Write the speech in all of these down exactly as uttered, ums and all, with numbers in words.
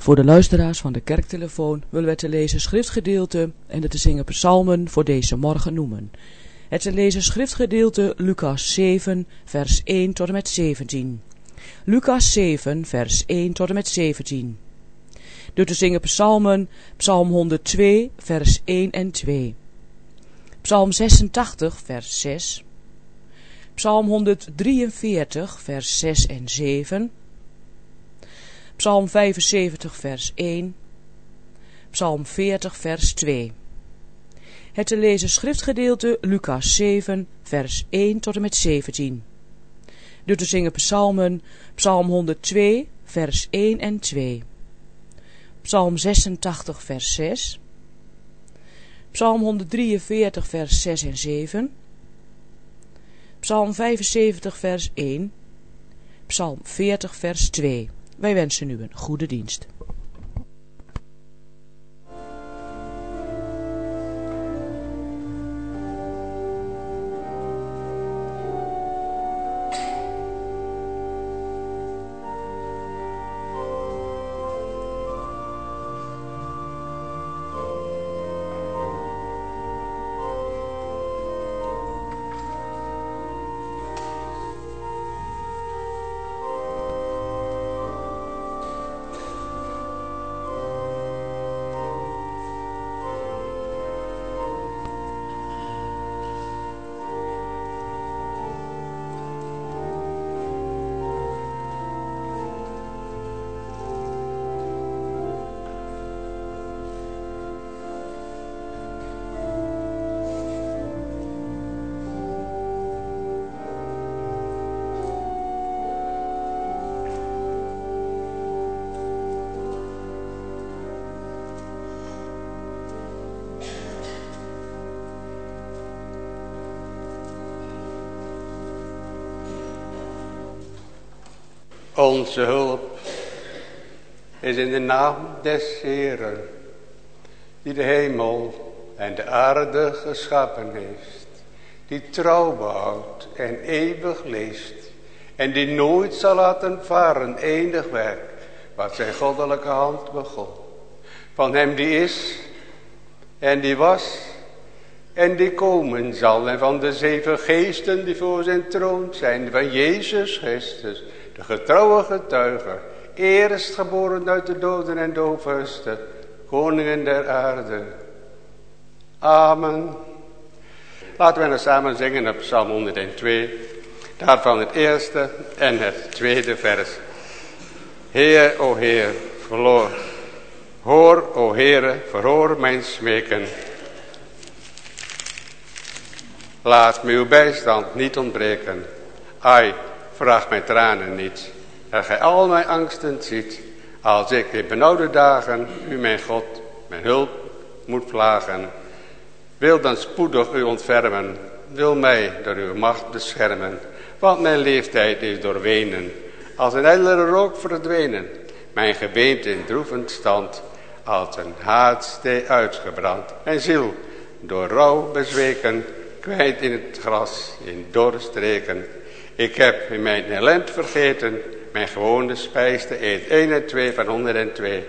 Voor de luisteraars van de kerktelefoon willen we te lezen schriftgedeelte en de te zingen psalmen voor deze morgen noemen. Het te lezen schriftgedeelte Lucas zeven vers één tot en met zeventien. Lucas zeven vers één tot en met zeventien. De te zingen psalmen Psalm honderdtwee vers één en twee. Psalm zesentachtig vers zes. Psalm honderddrieënveertig vers zes en zeven. Psalm vijfenzeventig vers één. Psalm veertig vers twee. Het te lezen schriftgedeelte Lucas zeven vers één tot en met zeventien. De te zingen psalmen Psalm honderdtwee vers één en twee. Psalm zesentachtig vers zes. Psalm honderddrieënveertig vers zes en zeven. Psalm vijfenzeventig vers één. Psalm veertig vers twee. Wij wensen u een goede dienst. Onze hulp is in de naam des Heeren, die de hemel en de aarde geschapen heeft, die trouw behoudt en eeuwig leest, en die nooit zal laten varen enig werk, wat zijn goddelijke hand begon. Van hem die is, en die was, en die komen zal, en van de zeven geesten die voor zijn troon zijn, van Jezus Christus, de getrouwe getuige, eerstgeboren uit de doden en de overste, koningen der aarde. Amen. Laten we nou samen zingen op Psalm honderdtwee, daarvan het eerste en het tweede vers. Heer, o Heer, verloor, hoor, o Heere, verhoor mijn smeken. Laat me uw bijstand niet ontbreken. Ai, vraag mijn tranen niet, dat gij al mijn angsten ziet, als ik in benauwde dagen u mijn God, mijn hulp moet vragen. Wil dan spoedig u ontfermen, wil mij door uw macht beschermen, want mijn leeftijd is doorwenen, als een ijlere rook verdwenen, mijn gebeente in droevend stand, als een haardstee uitgebrand, mijn ziel door rouw bezweken, kwijt in het gras, in dorre streken. Ik heb in mijn ellend vergeten, mijn gewone spijs te eet. één en twee van honderdtwee.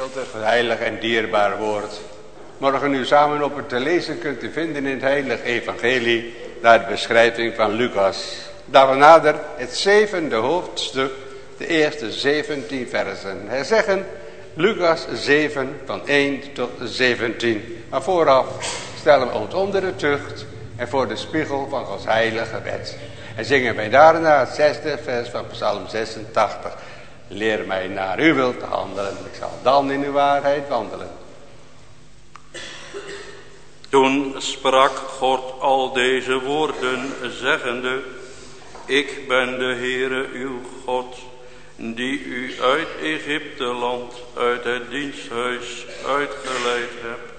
geschriftgedeelte, het heilig en dierbaar woord. Morgen u samen op het te lezen kunt u vinden in het heilige evangelie naar de beschrijving van Lucas. Daar we nader het zevende hoofdstuk, de eerste zeventien versen. Hij zeggen Lucas zeven van één tot zeventien. Maar vooraf stellen we ons onder de tucht en voor de spiegel van Gods heilige wet. En zingen wij daarna het zesde vers van Psalm zesentachtig. Leer mij naar uw wil te handelen. Ik zal dan in uw waarheid wandelen. Toen sprak God al deze woorden, zeggende: Ik ben de Heere uw God, die u uit Egypteland, uit het diensthuis uitgeleid hebt.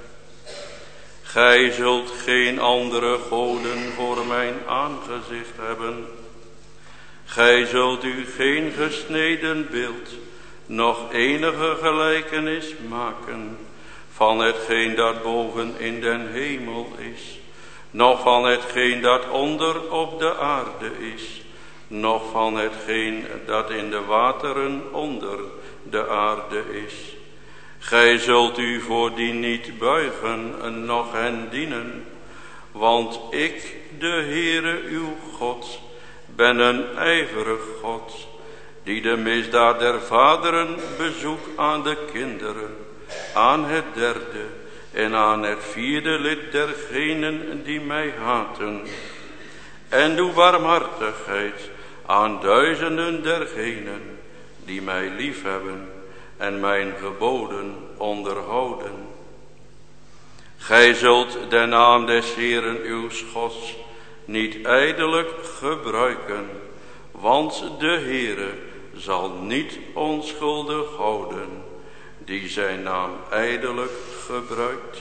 Gij zult geen andere goden voor mijn aangezicht hebben. Gij zult u geen gesneden beeld, noch enige gelijkenis maken van hetgeen dat boven in den hemel is, noch van hetgeen dat onder op de aarde is, noch van hetgeen dat in de wateren onder de aarde is. Gij zult u voor die niet buigen, noch hen dienen, want ik, de Heere uw God, ben een ijverig God, die de misdaad der vaderen bezoekt aan de kinderen, aan het derde en aan het vierde lid dergenen die mij haten, en doe barmhartigheid aan duizenden dergenen die mij liefhebben en mijn geboden onderhouden. Gij zult de naam des Heeren uw Gods niet ijdelijk gebruiken, want de Heere zal niet onschuldig houden die zijn naam ijdelijk gebruikt.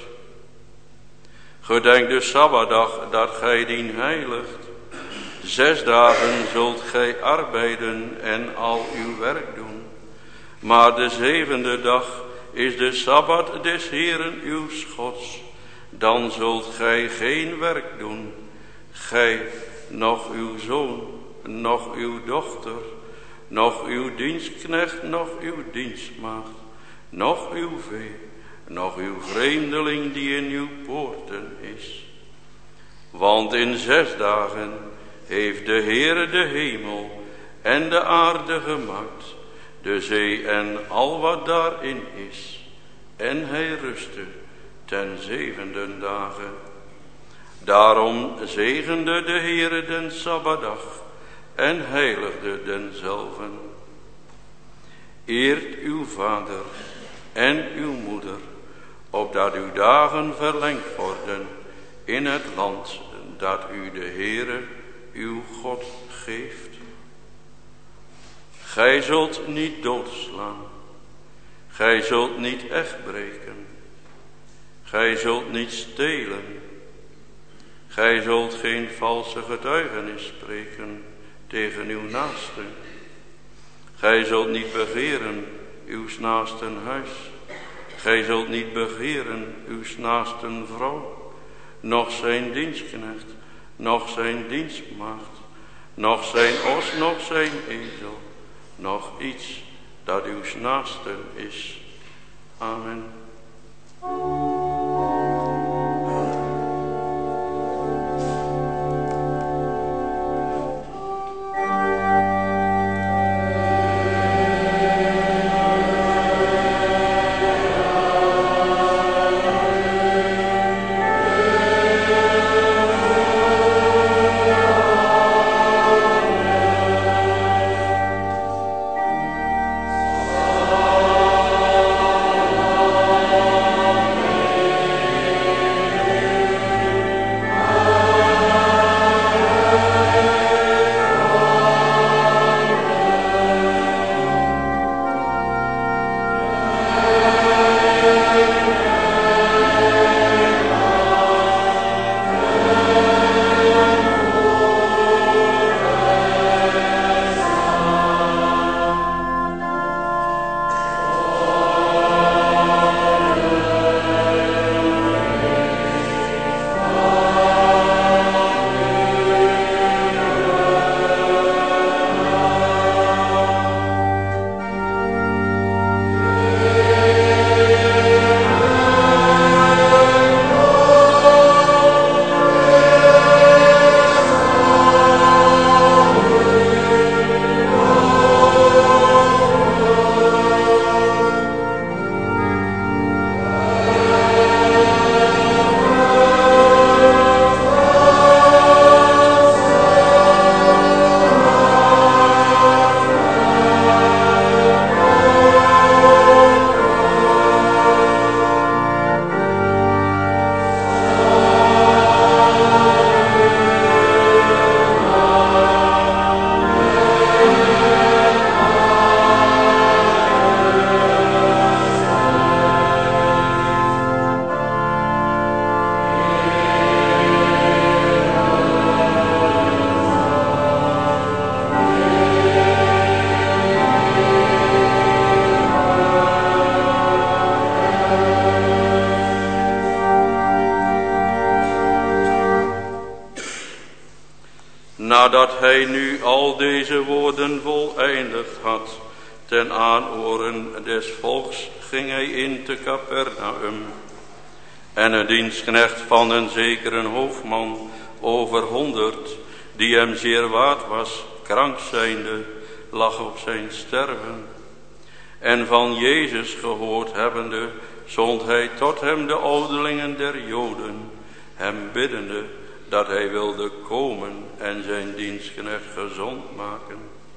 Gedenk de Sabbatdag dat gij dien heiligt. Zes dagen zult gij arbeiden en al uw werk doen. Maar de zevende dag is de Sabbat des Heeren uw Gods. Dan zult gij geen werk doen, gij, noch uw zoon, noch uw dochter, noch uw dienstknecht, noch uw dienstmaagd, noch uw vee, noch uw vreemdeling die in uw poorten is. Want in zes dagen heeft de Heere de hemel en de aarde gemaakt, de zee en al wat daarin is. En hij rustte ten zevende dagen. Daarom zegende de Heere den Sabbatdag en heiligde denzelven. Eert uw vader en uw moeder, opdat uw dagen verlengd worden in het land dat u de Heere uw God geeft. Gij zult niet doodslaan, gij zult niet echtbreken, gij zult niet stelen, gij zult geen valse getuigenis spreken tegen uw naaste. Gij zult niet begeren uws naasten huis, gij zult niet begeren uws naasten vrouw, noch zijn dienstknecht, noch zijn dienstmaagd, noch zijn os, noch zijn ezel, noch iets dat uws naasten is. Amen. Amen. hij nu al deze woorden voleindigd had, ten aanhoren des volks ging hij in te Capernaum. En een dienstknecht van een zekere hoofdman over honderd, die hem zeer waard was, krank zijnde, lag op zijn sterven. En van Jezus gehoord hebbende, zond hij tot hem de ouderlingen der Joden, hem biddende dat hij wilde komen en zijn dienstknecht gezond maken.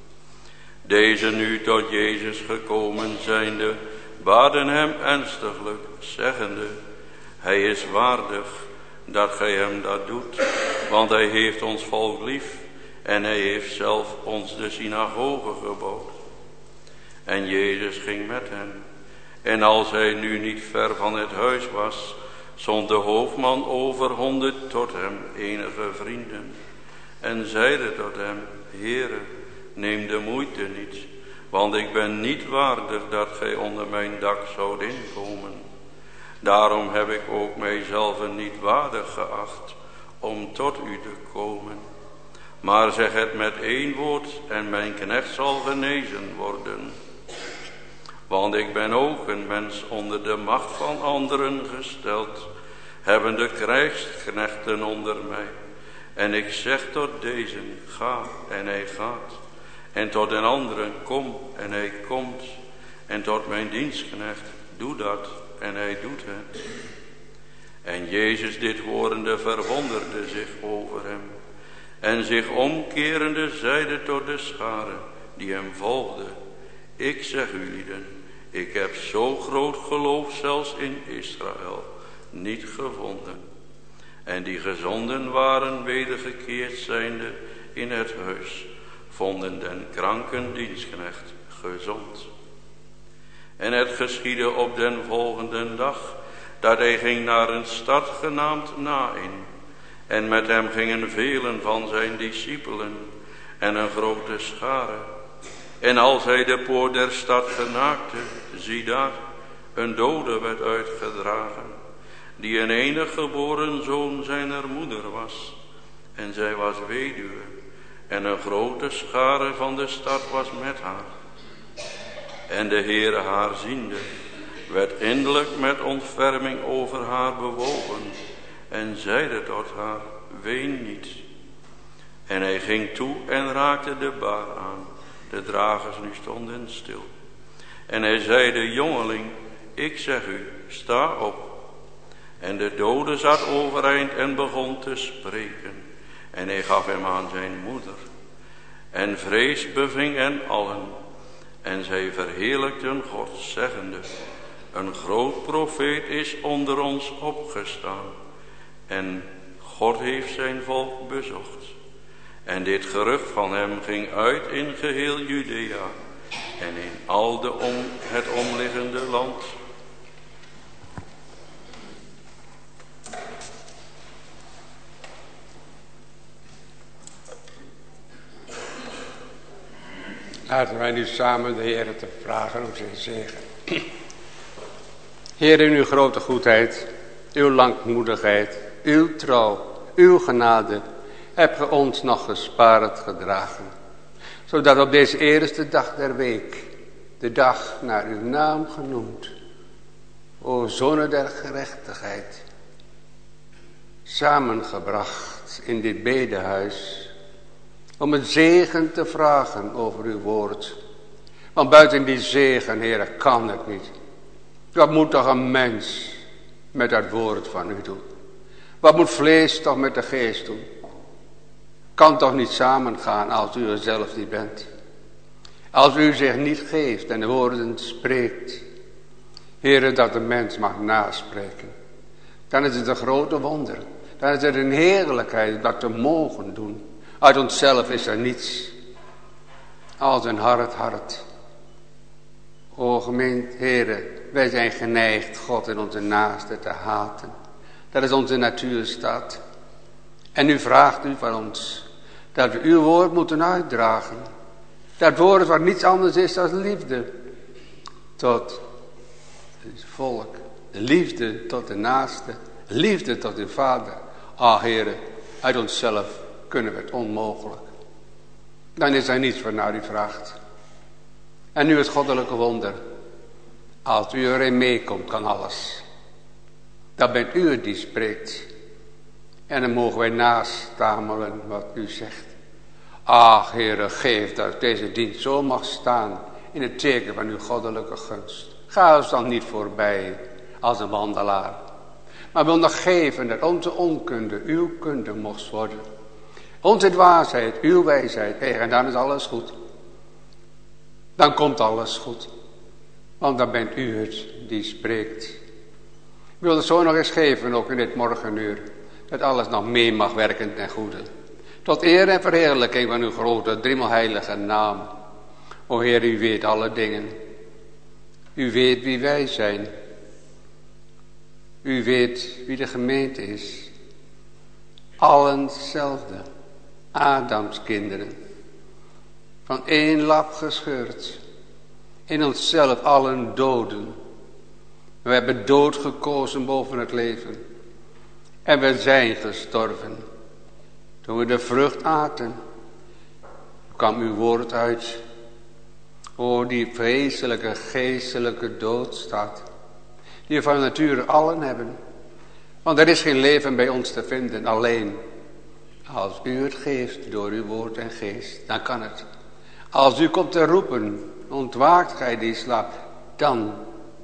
Deze nu tot Jezus gekomen zijnde, baden hem ernstiglijk, zeggende: hij is waardig dat gij hem dat doet, want hij heeft ons volk lief en hij heeft zelf ons de synagoge gebouwd. En Jezus ging met hem. En als hij nu niet ver van het huis was, zond de hoofdman over honderd tot hem enige vrienden. En zeide tot hem: Heere, neem de moeite niet, want ik ben niet waardig dat gij onder mijn dak zoudt inkomen. Daarom heb ik ook mijzelf niet waardig geacht om tot u te komen. Maar zeg het met één woord en mijn knecht zal genezen worden. Want ik ben ook een mens onder de macht van anderen gesteld, hebben de krijgsknechten onder mij. En ik zeg tot deze: ga, en hij gaat. En tot een andere: kom, en hij komt. En tot mijn dienstknecht: doe dat, en hij doet het. En Jezus dit horende verwonderde zich over hem. En zich omkerende zeide tot de schare die hem volgde: ik zeg u lieden, ik heb zo groot geloof zelfs in Israël niet gevonden. En die gezonden waren wedergekeerd zijnde in het huis, vonden den kranken dienstknecht gezond. En het geschiedde op den volgende dag, dat hij ging naar een stad genaamd Naïn. En met hem gingen velen van zijn discipelen en een grote schare. En als hij de poort der stad genaakte, zie daar, een dode werd uitgedragen, die een enig geboren zoon zijner moeder was. En zij was weduwe, en een grote schare van de stad was met haar. En de Heere haar ziende, werd innerlijk met ontferming over haar bewogen, en zeide tot haar: ween niet. En hij ging toe en raakte de baar aan. De dragers nu stonden stil. En hij zeide: jongeling, ik zeg u, sta op. En de dode zat overeind en begon te spreken. En hij gaf hem aan zijn moeder. En vrees beving hen allen. En zij verheerlijkten God, zeggende: een groot profeet is onder ons opgestaan. En God heeft zijn volk bezocht. En dit gerucht van hem ging uit in geheel Judea en in al de om, het omliggende land. Laten wij nu samen de Heere te vragen om zijn zegen. Heer, in uw grote goedheid, uw langmoedigheid, uw trouw, uw genade, heb ge ons nog gespaard gedragen. Zodat op deze eerste dag der week, de dag naar uw naam genoemd, o zonne der gerechtigheid, samengebracht in dit bedehuis, om een zegen te vragen over uw woord. Want buiten die zegen, Heere, kan het niet. Wat moet toch een mens met dat woord van u doen? Wat moet vlees toch met de geest doen? Kan toch niet samengaan als u er zelf niet bent. Als u zich niet geeft en de woorden spreekt, Heere, dat de mens mag naspreken, dan is het een grote wonder. Dan is het een heerlijkheid dat te mogen doen. Uit onszelf is er niets als een hard hart. O gemeente, Heere, wij zijn geneigd God en onze naaste te haten. Dat is onze natuurstaat. En u vraagt u van ons dat we uw woord moeten uitdragen. Dat woord wat niets anders is dan liefde tot het volk. Liefde tot de naaste. Liefde tot uw vader. Ah, Heere, uit onszelf kunnen we het onmogelijk. dan is er niets wat naar u vraagt. En nu het goddelijke wonder. Als u erin meekomt, kan alles. Dan bent u het die spreekt. En dan mogen wij nastamelen wat u zegt. Ach, Heere, geef dat deze dienst zo mag staan in het teken van uw goddelijke gunst. Ga ons dan niet voorbij als een wandelaar. Maar wil nog geven dat onze onkunde uw kunde mocht worden. Onze dwaasheid, uw wijsheid. En dan is alles goed. Dan komt alles goed. Want dan bent u het die spreekt. Ik wil het zo nog eens geven, ook in dit morgenuur. Dat alles nog mee mag werken ten goede. Tot eer en verheerlijking van uw grote, driemaal heilige naam. O Heer, u weet alle dingen. U weet wie wij zijn. U weet wie de gemeente is. Allen hetzelfde. Adams kinderen. Van één lap gescheurd. In onszelf allen doden. We hebben dood gekozen boven het leven. En we zijn gestorven. Toen we de vrucht aten, kwam uw woord uit. O, die vreselijke geestelijke doodstaat. Die we van nature allen hebben. Want er is geen leven bij ons te vinden. Alleen als u het geeft door uw woord en geest, dan kan het. Als u komt te roepen, ontwaakt gij die slaapt. Dan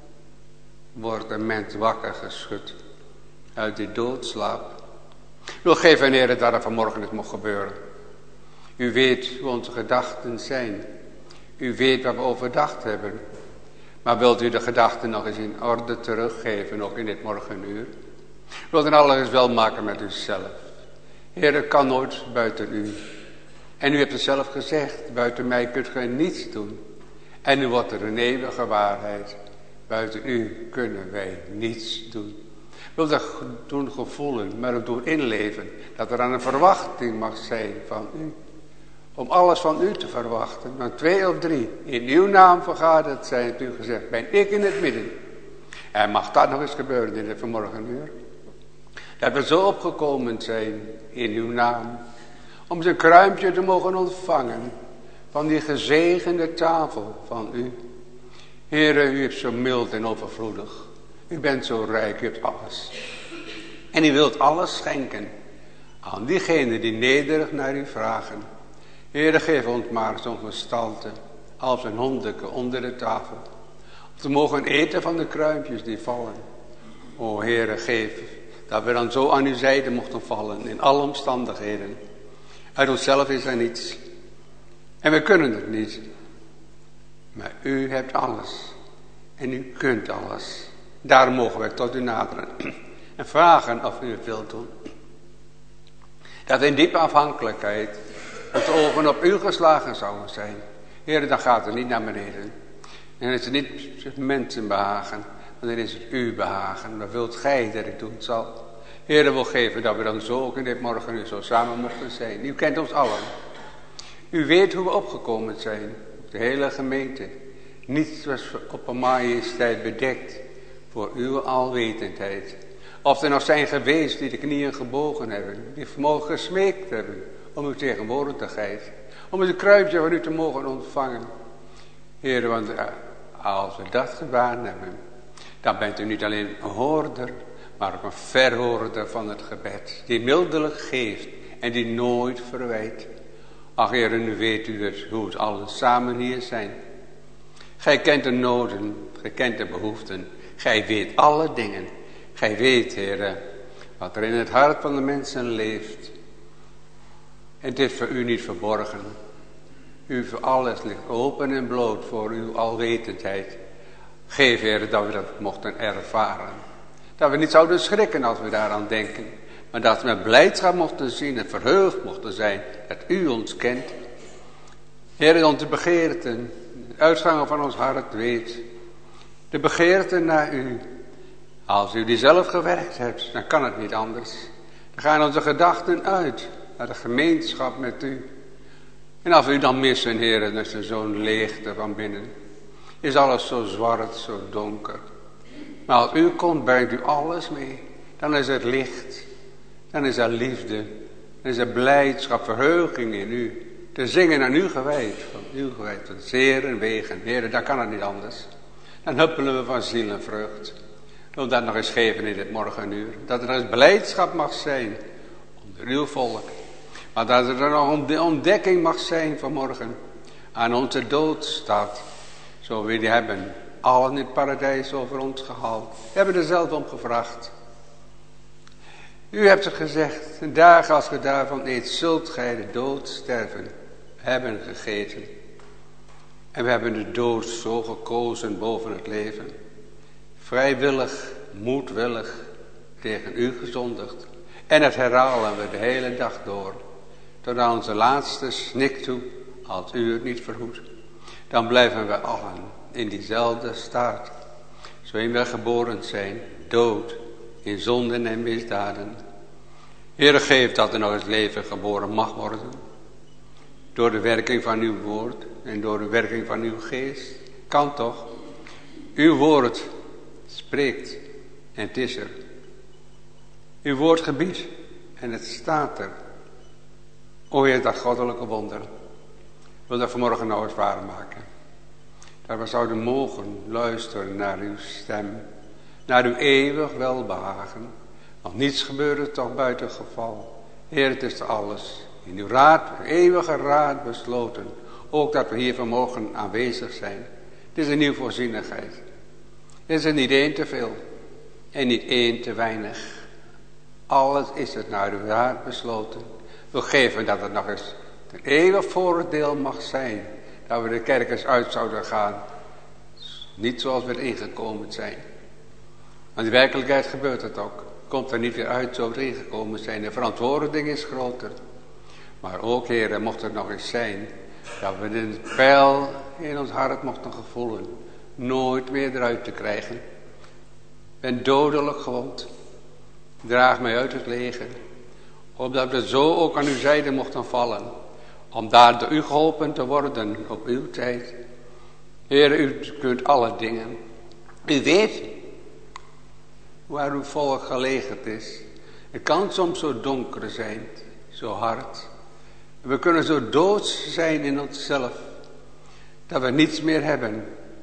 wordt een mens wakker geschud uit die doodslaap. Ik wil geven, Heer, dat er vanmorgen het mocht gebeuren. U weet hoe onze gedachten zijn. U weet wat we overdacht hebben. Maar wilt u de gedachten nog eens in orde teruggeven, ook in dit morgenuur? Wilt u alles wel maken met uzelf? Heer, het kan nooit buiten u. En u hebt het zelf gezegd, buiten mij kunt gij niets doen. En nu wordt er een eeuwige waarheid. Buiten u kunnen wij niets doen. Wil dat doen gevoelen, maar ook doen inleven. Dat er aan een verwachting mag zijn van u. Om alles van u te verwachten. Want twee of drie in uw naam vergaderd zijn, hebt u gezegd, ben ik in het midden. En mag dat nog eens gebeuren in het vanmorgenuur? Dat we zo opgekomen zijn in uw naam. Om zijn kruimpje te mogen ontvangen. Van die gezegende tafel van u. Heere, u hebt zo mild en overvloedig. U bent zo rijk, u hebt alles. En u wilt alles schenken aan diegenen die nederig naar u vragen. Heere, geef ons maar zo'n gestalte als een hondeke onder de tafel. Om te mogen eten van de kruimpjes die vallen. O Heere, geef dat we dan zo aan uw zijde mochten vallen in alle omstandigheden. Uit onszelf is er niets. En we kunnen het niet. Maar u hebt alles. En u kunt alles. Daarom mogen wij tot u naderen. En vragen of u het wilt doen. Dat in diepe afhankelijkheid onze ogen op u geslagen zouden zijn. Heer, dan gaat het niet naar beneden. En is het niet mensen behagen. Maar dan is het u behagen. Maar wilt gij dat ik doen zal. Heer, wil geven dat we dan zo ook in dit morgen u zo samen mochten zijn. U kent ons allen. U weet hoe we opgekomen zijn. De hele gemeente. Niets was op een majesteit bedekt. Voor uw alwetendheid. Of er nog zijn geweest die de knieën gebogen hebben. Die vermogen gesmeekt hebben. Om uw tegenwoordigheid. Om het kruipje van u te mogen ontvangen. Heer, want als we dat gedaan hebben. Dan bent u niet alleen een hoorder. Maar ook een verhoorder van het gebed. Die mildelijk geeft. En die nooit verwijt. Ach Heer, nu weet u dus hoe het allen samen hier zijn. Gij kent de noden. Gij kent de behoeften. Gij weet alle dingen. Gij weet, Heer, wat er in het hart van de mensen leeft. En dit is voor u niet verborgen. U voor alles ligt open en bloot voor uw alwetendheid. Geef, Heer, dat we dat mochten ervaren. Dat we niet zouden schrikken als we daaraan denken. Maar dat we met blijdschap mochten zien en verheugd mochten zijn dat u ons kent. Heer, onze begeerten, de uitgangen van ons hart weet. De begeerte naar u. Als u die zelf gewerkt hebt, dan kan het niet anders. Dan gaan onze gedachten uit naar de gemeenschap met u. En als we u dan missen, Heer, dan is er zo'n leegte van binnen. Is alles zo zwart, zo donker. Maar als u komt, brengt u alles mee. Dan is het licht. Dan is er liefde. Dan is er blijdschap, verheuging in u. te zingen aan u gewijd, van u gewijd, van zeren wegen. Heren, dat kan het niet anders. Dan huppelen we van ziel en vreugd. Wil dat nog eens geven in dit morgenuur. Dat er eens blijdschap mag zijn onder uw volk. Maar dat er nog een ontdekking mag zijn vanmorgen aan onze doodstaat. Zo we die hebben allen in het paradijs over ons gehaald. We hebben er zelf om gevraagd. U hebt het gezegd, een dag als ge daarvan eet, zult gij de dood sterven. Hebben gegeten. En we hebben de dood zo gekozen boven het leven. Vrijwillig, moedwillig tegen u gezondigd. En het herhalen we de hele dag door. Tot aan onze laatste snik toe, als u het niet verhoedt. Dan blijven we allen in diezelfde staat. Zoals we geboren zijn, dood, in zonden en misdaden. Heere, geef dat er nog eens leven geboren mag worden. Door de werking van uw woord en door de werking van uw geest. Kan toch? Uw woord spreekt en het is er. Uw woord gebiedt en het staat er. O Heer, dat goddelijke wonder. Wil dat vanmorgen nou eens waarmaken. Dat we zouden mogen luisteren naar uw stem. Naar uw eeuwig welbehagen. Want niets gebeurde toch buiten geval. Heer, het is alles in uw raad, uw eeuwige raad besloten. Ook dat we hier vanmorgen aanwezig zijn. Het is een nieuwe voorzienigheid. Het is er niet één te veel. En niet één te weinig. Alles is het naar uw raad besloten. We geven dat het nog eens een eeuwig voordeel mag zijn. Dat we de kerk eens uit zouden gaan. Niet zoals we er ingekomen zijn. Want in werkelijkheid gebeurt het ook. Komt er niet weer uit zoals we er ingekomen zijn. De verantwoording is groter. Maar ook, Heer, mocht het nog eens zijn. Dat we de pijl in ons hart mochten gevoelen. Nooit meer eruit te krijgen. Ik ben dodelijk gewond. Draag mij uit het leger. Opdat we zo ook aan uw zijde mochten vallen. Om daar door u geholpen te worden op uw tijd. Heer, u kunt alle dingen. U weet waar uw volk gelegerd is. Het kan soms zo donker zijn. Zo hard. We kunnen zo doods zijn in onszelf. Dat we niets meer hebben.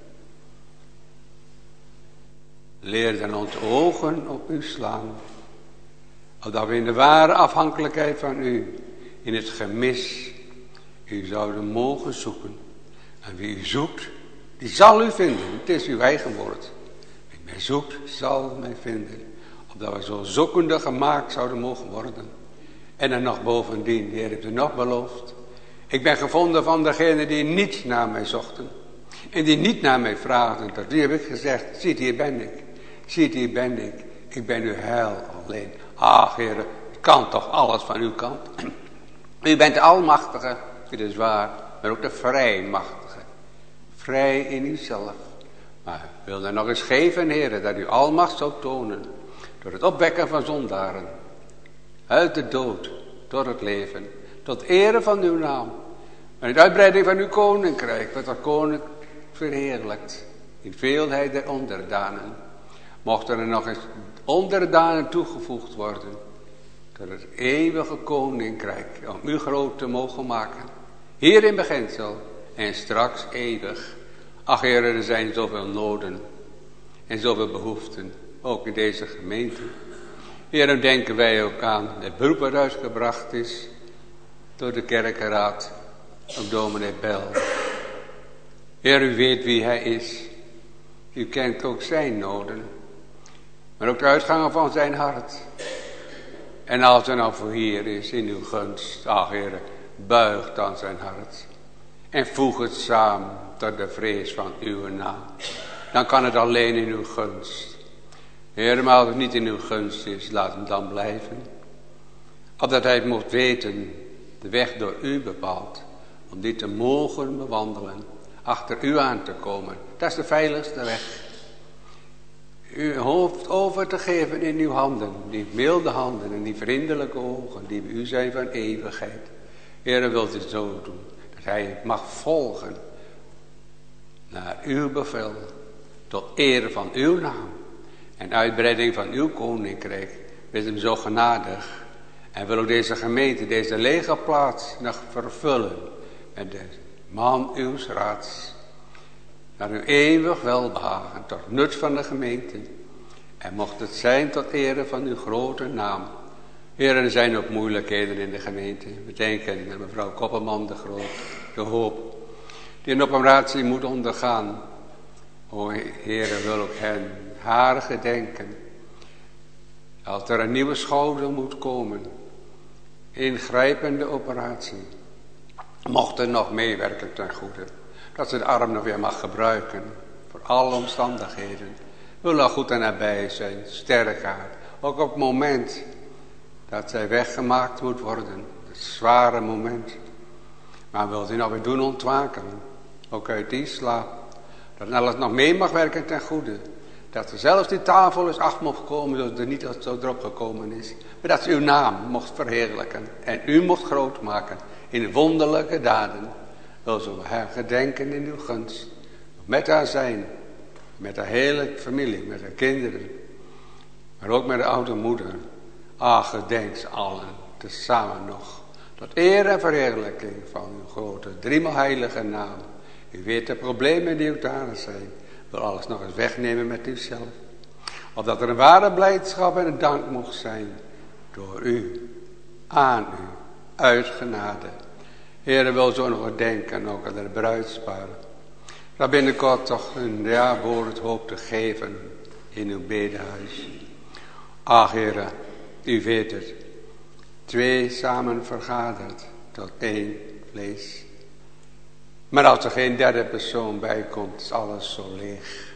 Leer dan onze ogen op u slaan. Opdat we in de ware afhankelijkheid van u. In het gemis. U zouden mogen zoeken. En wie u zoekt. Die zal u vinden. Het is uw eigen woord. Wie mij zoekt zal mij vinden. Opdat we zo zoekende gemaakt zouden mogen worden. En dan nog bovendien. De Heer heeft u nog beloofd. Ik ben gevonden van degenen die niet naar mij zochten. En die niet naar mij vraagden. Tot die heb ik gezegd. Ziet, hier ben ik. Ziet, hier ben ik. Ik ben uw heil alleen. Ach, Heer, het kan toch alles van uw kant. U bent de almachtige. Het is waar. Maar ook de vrijmachtige. Vrij in uzelf. Maar ik wil dan nog eens geven, Heer, dat u almacht zou tonen. Door het opwekken van zondaren. Uit de dood. Tot het leven. Tot ere van uw naam. En de uitbreiding van uw koninkrijk. Wordt dat koninkrijk verheerlijkt. In veelheid der onderdanen. Mochten er nog eens onderdanen toegevoegd worden. Tot het eeuwige koninkrijk. Om u groot te mogen maken. Hier in beginsel. En straks eeuwig. Ach Heer, er zijn zoveel noden. En zoveel behoeften. Ook in deze gemeente. Heer, dan denken wij ook aan het beroep dat uitgebracht is. Door de kerkenraad. Op dominee Bel. Heer, u weet wie hij is. U kent ook zijn noden. Maar ook de uitgangen van zijn hart. En als er nou voor hier is in uw gunst. Ach Heer, buig dan zijn hart. En voeg het samen tot de vrees van uw naam. Dan kan het alleen in uw gunst. Heer, maar als het niet in uw gunst is, laat hem dan blijven. Opdat hij het mocht weten, de weg door u bepaald. Om die te mogen bewandelen. Achter u aan te komen. Dat is de veiligste weg. Uw hoofd over te geven in uw handen. Die milde handen en die vriendelijke ogen. Die bij u zijn van eeuwigheid. Heer, wilt u het zo doen. Dat hij mag volgen. Naar uw bevel. Tot eer van uw naam. En uitbreiding van uw koninkrijk. Wees hem zo genadig. En wil ook deze gemeente, deze lege plaats nog vervullen. en de man uws raads, naar uw eeuwig welbehagen, tot nut van de gemeente. En mocht het zijn tot ere van uw grote naam. Heer, er zijn ook moeilijkheden in de gemeente. We denken aan mevrouw Koppelman, de groot, de hoop, die een operatie moet ondergaan. O Heer, wil ook hen, haar gedenken. Als er een nieuwe schouder moet komen, ingrijpende operatie, mocht er nog meewerken ten goede. Dat ze de arm nog weer mag gebruiken, voor alle omstandigheden. Wil er goed en nabij zijn, sterk haar. Ook op het moment dat zij weggemaakt moet worden, het zware moment. Maar wil hij nou weer doen ontwaken, ook uit die slaap. Dat alles nog mee mag werken ten goede. Dat er zelfs die tafel is af mocht komen, zoals er niet zo erop gekomen is. Maar dat ze uw naam mocht verheerlijken en u mocht groot maken in wonderlijke daden. Wil ze haar gedenken in uw gunst. Met haar zijn, met haar hele familie, met haar kinderen. Maar ook met de oude moeder. Ach, gedenk ze allen, tezamen nog. Tot eer en verheerlijking van uw grote, driemaal heilige naam. U weet de problemen die ook daar zijn. Wil alles nog eens wegnemen met uzelf. Opdat er een ware blijdschap en een dank mocht zijn. Door u, aan u, uit genade. Heere, wil zo nog wat denken, ook aan de bruidspaar. Dat binnenkort toch een ja-woord hoop te geven in uw bedehuis. Ach, Heere, u weet het. Twee samen vergaderd tot één vlees. Maar als er geen derde persoon bij komt, is alles zo leeg.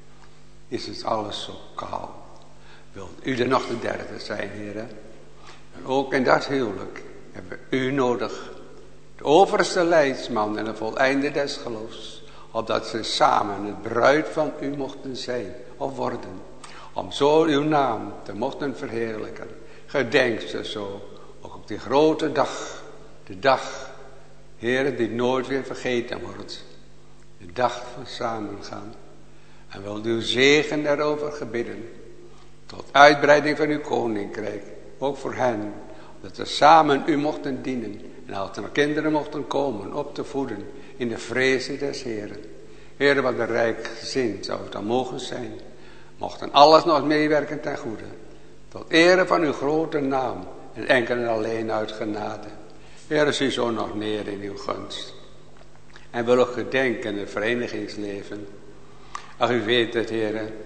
Is het alles zo kaal. Wilt u er nog de derde zijn, Heere? En ook in dat huwelijk hebben we u nodig. De overste leidsman en de voleinde des geloofs. Opdat ze samen het bruid van u mochten zijn of worden. Om zo uw naam te mochten verheerlijken. Gedenk ze zo. Ook op die grote dag. De dag, Heere, die nooit weer vergeten wordt. De dag van samengaan. En wil uw zegen daarover gebidden. Tot uitbreiding van uw koninkrijk. Ook voor hen. Dat ze samen u mochten dienen. En als er kinderen mochten komen op te voeden. In de vrezen des Heeren. Heere, wat een rijk gezin zou het dan mogen zijn. Mochten alles nog meewerken ten goede. Tot ere van uw grote naam. En enkel en alleen uit genade. Heere, zie zo nog neer in uw gunst. En wil ook gedenken in het verenigingsleven. Ach, u weet het, Heere. Het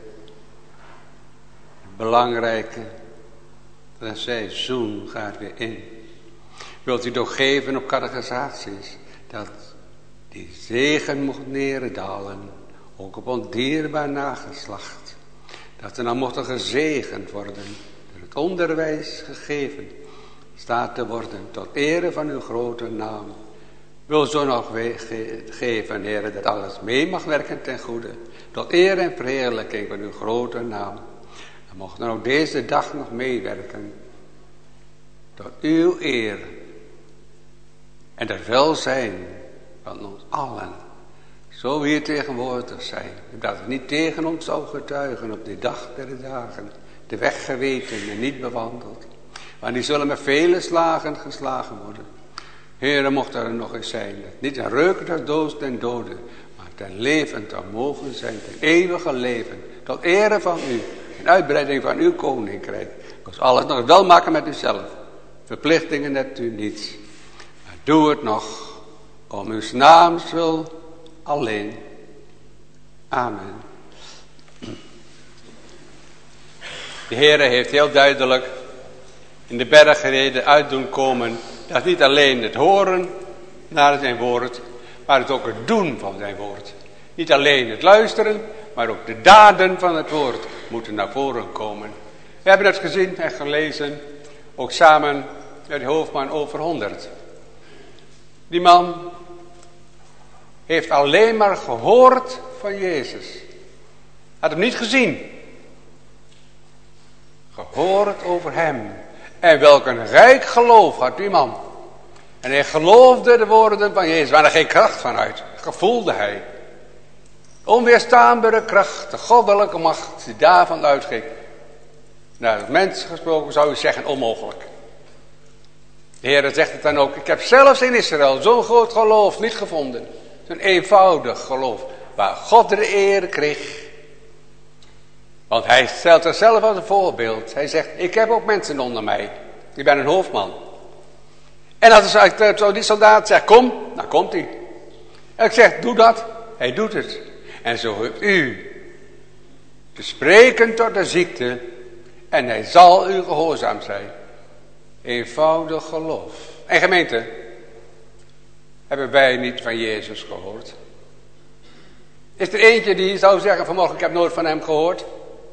belangrijke. Dat seizoen gaat weer in. Wilt u toch geven op catechisaties. Dat die zegen mocht neerdalen. Ook op ons dierbaar nageslacht. Dat er nou mochten gezegend worden. Door het onderwijs gegeven. Staat te worden tot ere van uw grote naam. Wil zo nog geven, Heere, dat alles mee mag werken ten goede. Tot eer en verheerlijking van uw grote naam. En mocht dan ook deze dag nog meewerken. Tot uw eer. En het welzijn van ons allen. Zo hier tegenwoordig zijn. Dat het niet tegen ons zou getuigen op die dag der dagen. De weg geweten en niet bewandeld. Want die zullen met vele slagen geslagen worden. Heere, mocht er nog eens zijn. Dat niet een reuk der dood ten dode. Maar ten leven te mogen zijn. Ten eeuwige leven. Tot ere van u. En uitbreiding van uw koninkrijk. Dus alles nog wel maken met uzelf. Verplichtingen hebt u niet. Maar doe het nog. Om uw naams wil alleen. Amen. De Heere heeft heel duidelijk in de bergreden uit doen komen. Dat niet alleen het horen naar zijn woord. Maar het ook het doen van zijn woord. Niet alleen het luisteren. Maar ook de daden van het woord moeten naar voren komen. We hebben het gezien en gelezen. Ook samen met de hoofdman over honderd. Die man heeft alleen maar gehoord van Jezus. Had hem niet gezien. Gehoord over hem. En welk een rijk geloof had die man. En hij geloofde de woorden van Jezus. Waar er geen kracht van uit. Gevoelde hij. Onweerstaanbare kracht. De goddelijke macht die daarvan uitging. Nou, als mens gesproken zou je zeggen onmogelijk. De Heer zegt het dan ook. Ik heb zelfs in Israël zo'n groot geloof niet gevonden. Zo'n eenvoudig geloof. Waar God de eer kreeg. Want hij stelt zichzelf als een voorbeeld. Hij zegt, ik heb ook mensen onder mij. Ik ben een hoofdman. En als zo die soldaat zegt, kom, dan komt hij. En ik zeg, doe dat. Hij doet het. En zo hebt u te spreken tot de ziekte. En hij zal u gehoorzaam zijn. Eenvoudig geloof. En gemeente, hebben wij niet van Jezus gehoord? Is er eentje die zou zeggen vanmorgen, ik heb nooit van hem gehoord?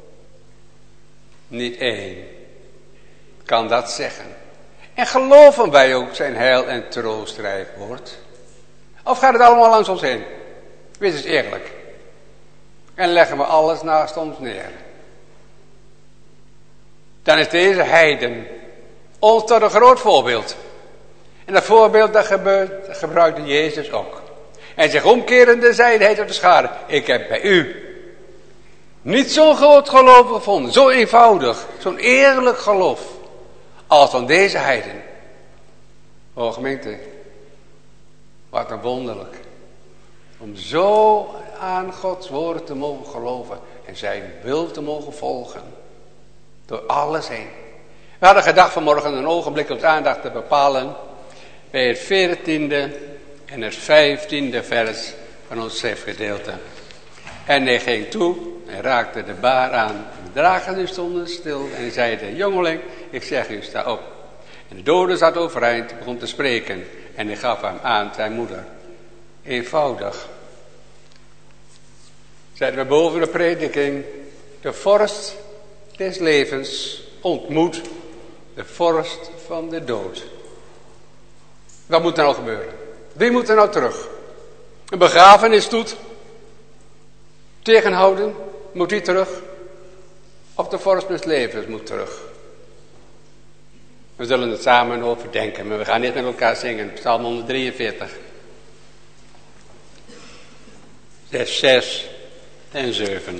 Niet één kan dat zeggen. En geloven wij ook zijn heil en troostrijk wordt? Of gaat het allemaal langs ons heen? Wees eens eerlijk. En leggen we alles naast ons neer. Dan is deze heiden ons tot een groot voorbeeld. En dat voorbeeld dat gebeurt, dat gebruikte Jezus ook. En zich omkerende zei hij tot de schare, ik heb bij u niet zo'n groot geloof gevonden, zo eenvoudig, zo'n eerlijk geloof, als van deze heiden. O gemeente, wat een wonderlijk. Om zo aan Gods woord te mogen geloven en zijn wil te mogen volgen. Door alles heen. We hadden gedacht vanmorgen een ogenblik op de aandacht te bepalen bij het veertiende en het vijftiende vers van ons schriftgedeelte. En hij ging toe en raakte de baar aan. De dragers stonden stil en hij zeide, jongeling, ik zeg u, sta op. En de dode zat overeind, begon te spreken en hij gaf hem aan zijn moeder. Eenvoudig. Zeiden we boven de prediking, de vorst des levens ontmoet de vorst van de dood. Wat moet er nou gebeuren? Wie moet er nou terug? Een begrafenisstoet tegenhouden, moet die terug? Of de vorst des levens moet terug? We zullen het samen overdenken, maar we gaan niet met elkaar zingen. Psalm honderddrieënveertig. Vers zes en zeven.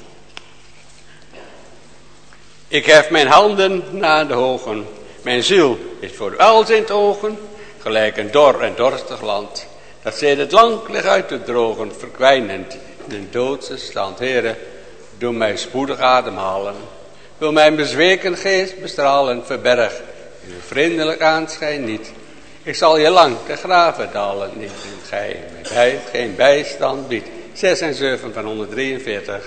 Ik hef mijn handen naar de hogen. Mijn ziel is voor u als in het ogen, gelijk een dor en dorstig land. Dat zij het lang ligt uit te drogen, verkwijnend in een doodse stand. Heere, doe mij spoedig ademhalen. Wil mijn bezweken geest bestralen, verberg in uw vriendelijk aanschijn niet. Ik zal je lang te graven dalen, niet in gij mij bij, geen bijstand biedt. zes en zeven van honderddrieënveertig.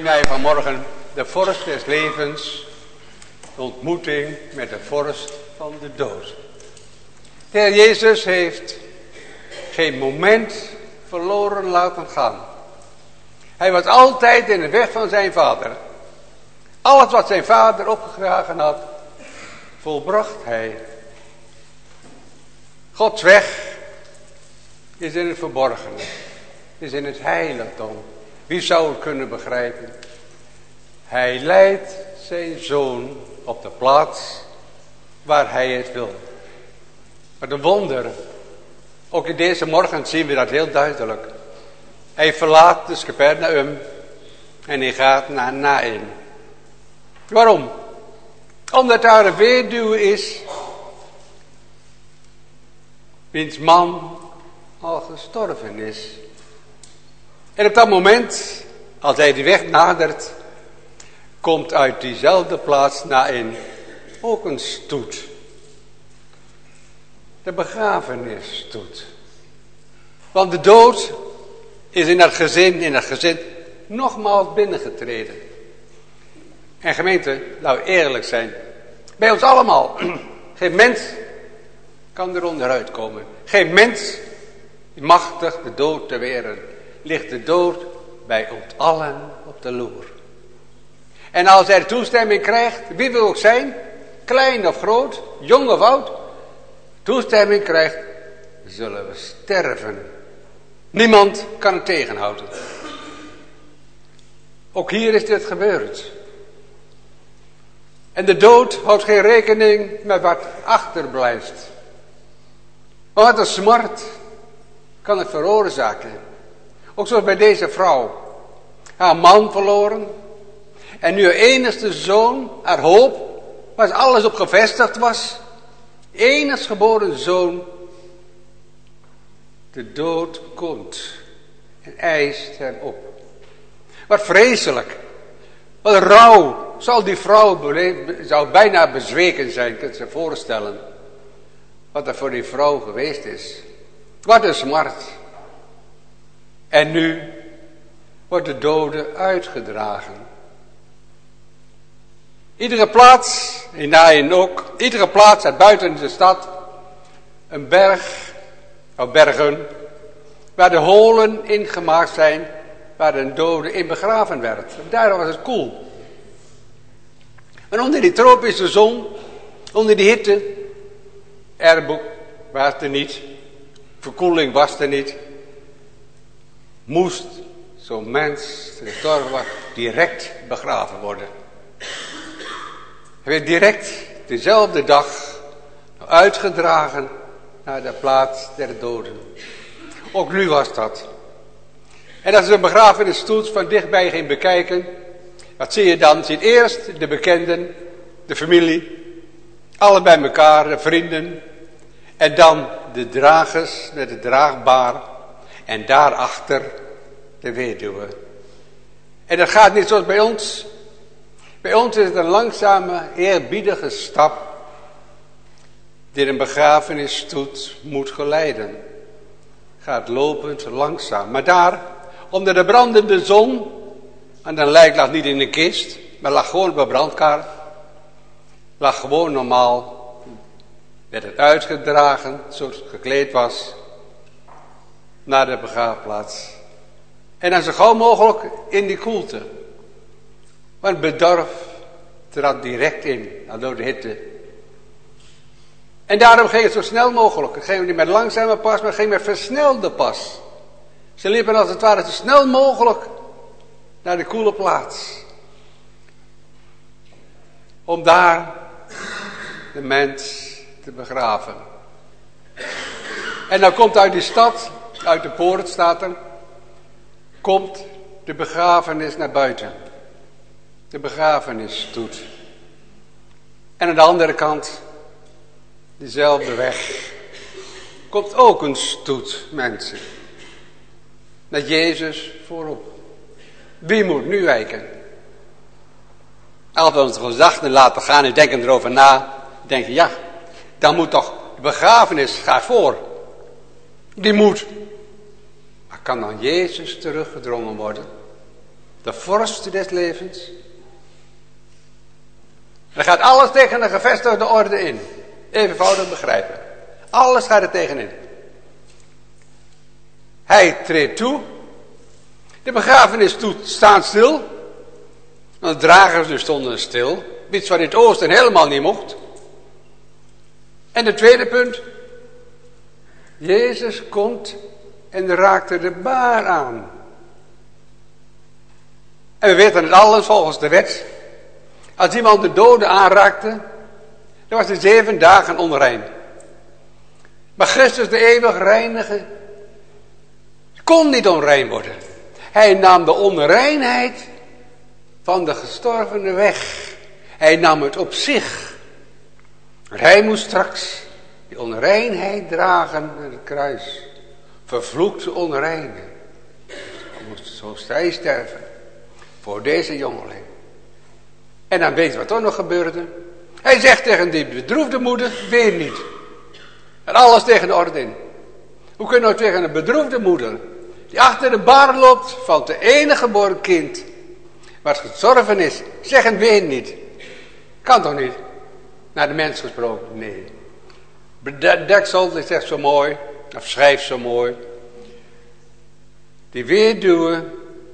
zien wij vanmorgen de vorst des levens, de ontmoeting met de vorst van de dood. De Heer Jezus heeft geen moment verloren laten gaan. Hij was altijd in de weg van zijn vader. Alles wat zijn vader opgedragen had, volbracht hij. Gods weg is in het verborgene, is in het heiligdom. Wie zou het kunnen begrijpen? Hij leidt zijn zoon op de plaats waar hij het wil. Wat een wonder. Ook in deze morgen zien we dat heel duidelijk. Hij verlaat dus Capernaum en hij gaat naar Naïn. Waarom? Omdat daar een weduwe is, wiens man al gestorven is. En op dat moment, als hij de weg nadert, komt uit diezelfde plaats Naïn ook een stoet. De begrafenisstoet. Want de dood is in dat gezin, in dat gezin, nogmaals binnengetreden. En gemeente, laten we eerlijk zijn. Bij ons allemaal. Geen mens kan er onderuit komen. Geen mens machtig de dood te weren. Ligt de dood bij ons allen op de loer. En als hij toestemming krijgt, wie wil ook zijn, klein of groot, jong of oud, toestemming krijgt, zullen we sterven. Niemand kan het tegenhouden. Ook hier is dit gebeurd. En de dood houdt geen rekening met wat achterblijft. Maar wat een smart kan het veroorzaken. Ook zoals bij deze vrouw. Haar man verloren. En nu haar enigste zoon, haar hoop, waar alles op gevestigd was. Enigst geboren zoon. De dood komt en eist hem op. Wat vreselijk. Wat rouw. Zal die vrouw beleven, zou bijna bezweken zijn, kunt je voorstellen. Wat er voor die vrouw geweest is. Wat een smart. En nu wordt de dode uitgedragen. Iedere plaats, in Naïn ook, iedere plaats uit buiten de stad, een berg, of bergen, waar de holen ingemaakt zijn, waar een dode in begraven werd. Daarom was het koel. En onder die tropische zon, onder die hitte, airboek was er niet, verkoeling was er niet, moest zo'n mens, die gestorven was, direct begraven worden. Hij werd direct dezelfde dag uitgedragen naar de plaats der doden. Ook nu was dat. En als je een begrafenisstoet van dichtbij ging bekijken, wat zie je dan? Je ziet eerst de bekenden, de familie, alle bij elkaar, de vrienden. En dan de dragers met het draagbaar. En daarachter de weduwe. En dat gaat niet zoals bij ons. Bij ons is het een langzame, eerbiedige stap die een begrafenisstoet moet geleiden. Gaat lopend langzaam. Maar daar, onder de brandende zon, en dan lijk lag niet in een kist, maar lag gewoon op een brandkaart. Lag gewoon normaal. Werd het uitgedragen, zoals het gekleed was, naar de begraafplaats. En dan zo gauw mogelijk in die koelte. Want bedorf trad direct in, door de hitte. En daarom ging het zo snel mogelijk. Het ging niet met langzame pas, maar het ging met versnelde pas. Ze liepen als het ware zo snel mogelijk naar de koele plaats. Om daar de mens te begraven. En dan komt uit die stad, uit de poort staat er, komt de begrafenis naar buiten. De begrafenisstoet. En aan de andere kant, dezelfde weg, komt ook een stoet mensen. Met Jezus voorop. Wie moet nu wijken? Als we ons gezachten laten gaan en denken erover na, denken ja, dan moet toch de begrafenis gaat voor. Die moet. Maar kan dan Jezus teruggedrongen worden? de vorst des levens. Er gaat alles tegen een gevestigde orde in. Eenvoudig begrijpen. Alles gaat er tegenin. Hij treedt toe. De begrafenis doet staan stil. De dragers dus stonden stil. Iets wat in het oosten helemaal niet mocht. En het tweede punt. Jezus komt en raakte de baar aan. En we weten het alles volgens de wet. Als iemand de dode aanraakte, dan was hij zeven dagen onrein. Maar Christus, de eeuwig reinige, kon niet onrein worden. Hij nam de onreinheid van de gestorvene weg. Hij nam het op zich. Maar hij moest straks die onreinheid dragen naar het kruis. Vervloekte onreine. Zo moest hij sterven. Voor deze jongeling. En dan weet je wat er nog gebeurde. Hij zegt tegen die bedroefde moeder, weer niet. En alles tegen de orde in. Hoe kun je nou tegen een bedroefde moeder, die achter de bar loopt van het enige geboren kind, wat gestorven is, zeggen weer niet. Kan toch niet? Naar de mens gesproken, nee. Deksel is echt zo mooi, of schrijft zo mooi. Die weduwe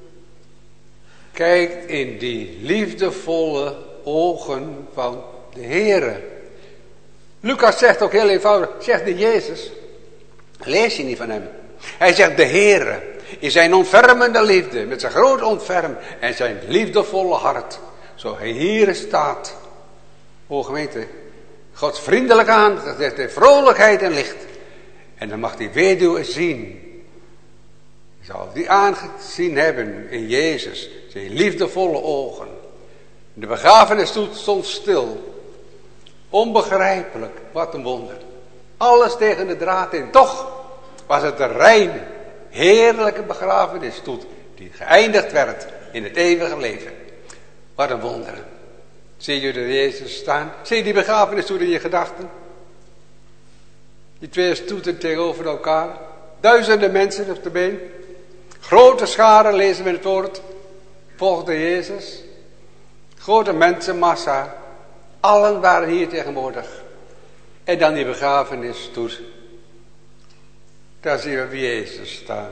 kijkt in die liefdevolle ogen van de Heere. Lucas zegt ook heel eenvoudig, zegt de Jezus, lees je niet van hem. Hij zegt de Heere, in zijn ontfermende liefde, met zijn groot ontferm en zijn liefdevolle hart, zo hij hier staat. O gemeente, Gods vriendelijk aan, dat zegt de vrolijkheid en licht. En dan mag die weduwe zien. Zal die aangezien hebben in Jezus, zijn liefdevolle ogen. De begrafenis stond stil. Onbegrijpelijk, wat een wonder. Alles tegen de draad in. Toch was het een reine, heerlijke begrafenis toen die geëindigd werd in het eeuwige leven. Wat een wonder. Zie je de Jezus staan? Zie je die begrafenis toen in je gedachten? Die twee stoeten tegenover elkaar. Duizenden mensen op de been. Grote scharen lezen we in het woord. Volgde Jezus. Grote mensenmassa. Allen waren hier tegenwoordig. En dan die begrafenis doet. Daar zien we Jezus staan.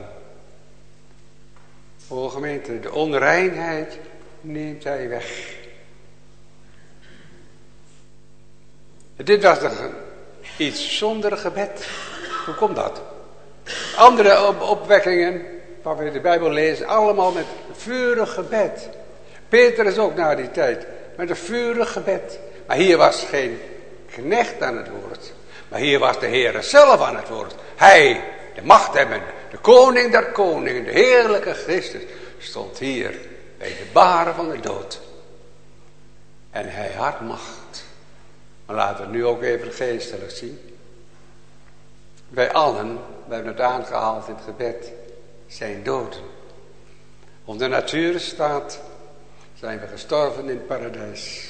O gemeente, de onreinheid neemt hij weg. Dit was toch iets zonder gebed. Hoe komt dat? Andere op opwekkingen, waar we de Bijbel lezen, allemaal met vurig gebed. Peter is ook na die tijd, met een vurig gebed. Maar hier was geen knecht aan het woord. Maar hier was de Heer zelf aan het woord. Hij, de machthebbende, de koning der koningen, de heerlijke Christus, stond hier bij de baren van de dood. En hij had macht. Maar laten we nu ook even geestelijk zien. Wij allen, we hebben het aangehaald in het gebed, zijn doden. Om de natuur staat, zijn we gestorven in het paradijs.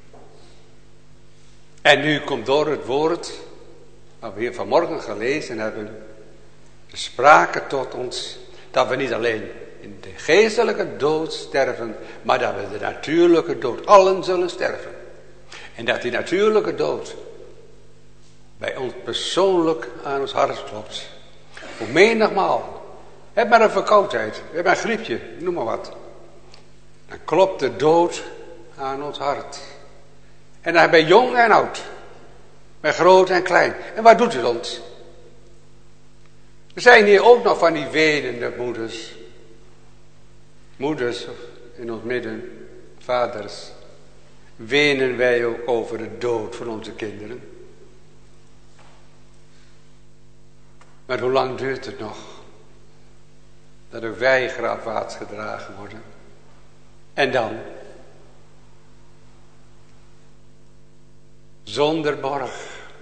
En nu komt door het woord, wat we hier vanmorgen gelezen hebben, de sprake tot ons, dat we niet alleen in de geestelijke dood sterven, maar dat we de natuurlijke dood allen zullen sterven. En dat die natuurlijke dood bij ons persoonlijk aan ons hart klopt. Hoe menigmaal. Heb maar een verkoudheid. Heb maar een griepje. Noem maar wat. Dan klopt de dood aan ons hart. En dan bij jong en oud. Bij groot en klein. En wat doet het ons? Er zijn hier ook nog van die wenende moeders. Moeders in ons midden. Vaders. Wenen wij ook over de dood van onze kinderen. Maar hoe lang duurt het nog? Dat er weigerafwaarts gedragen worden. En dan? Zonder borg.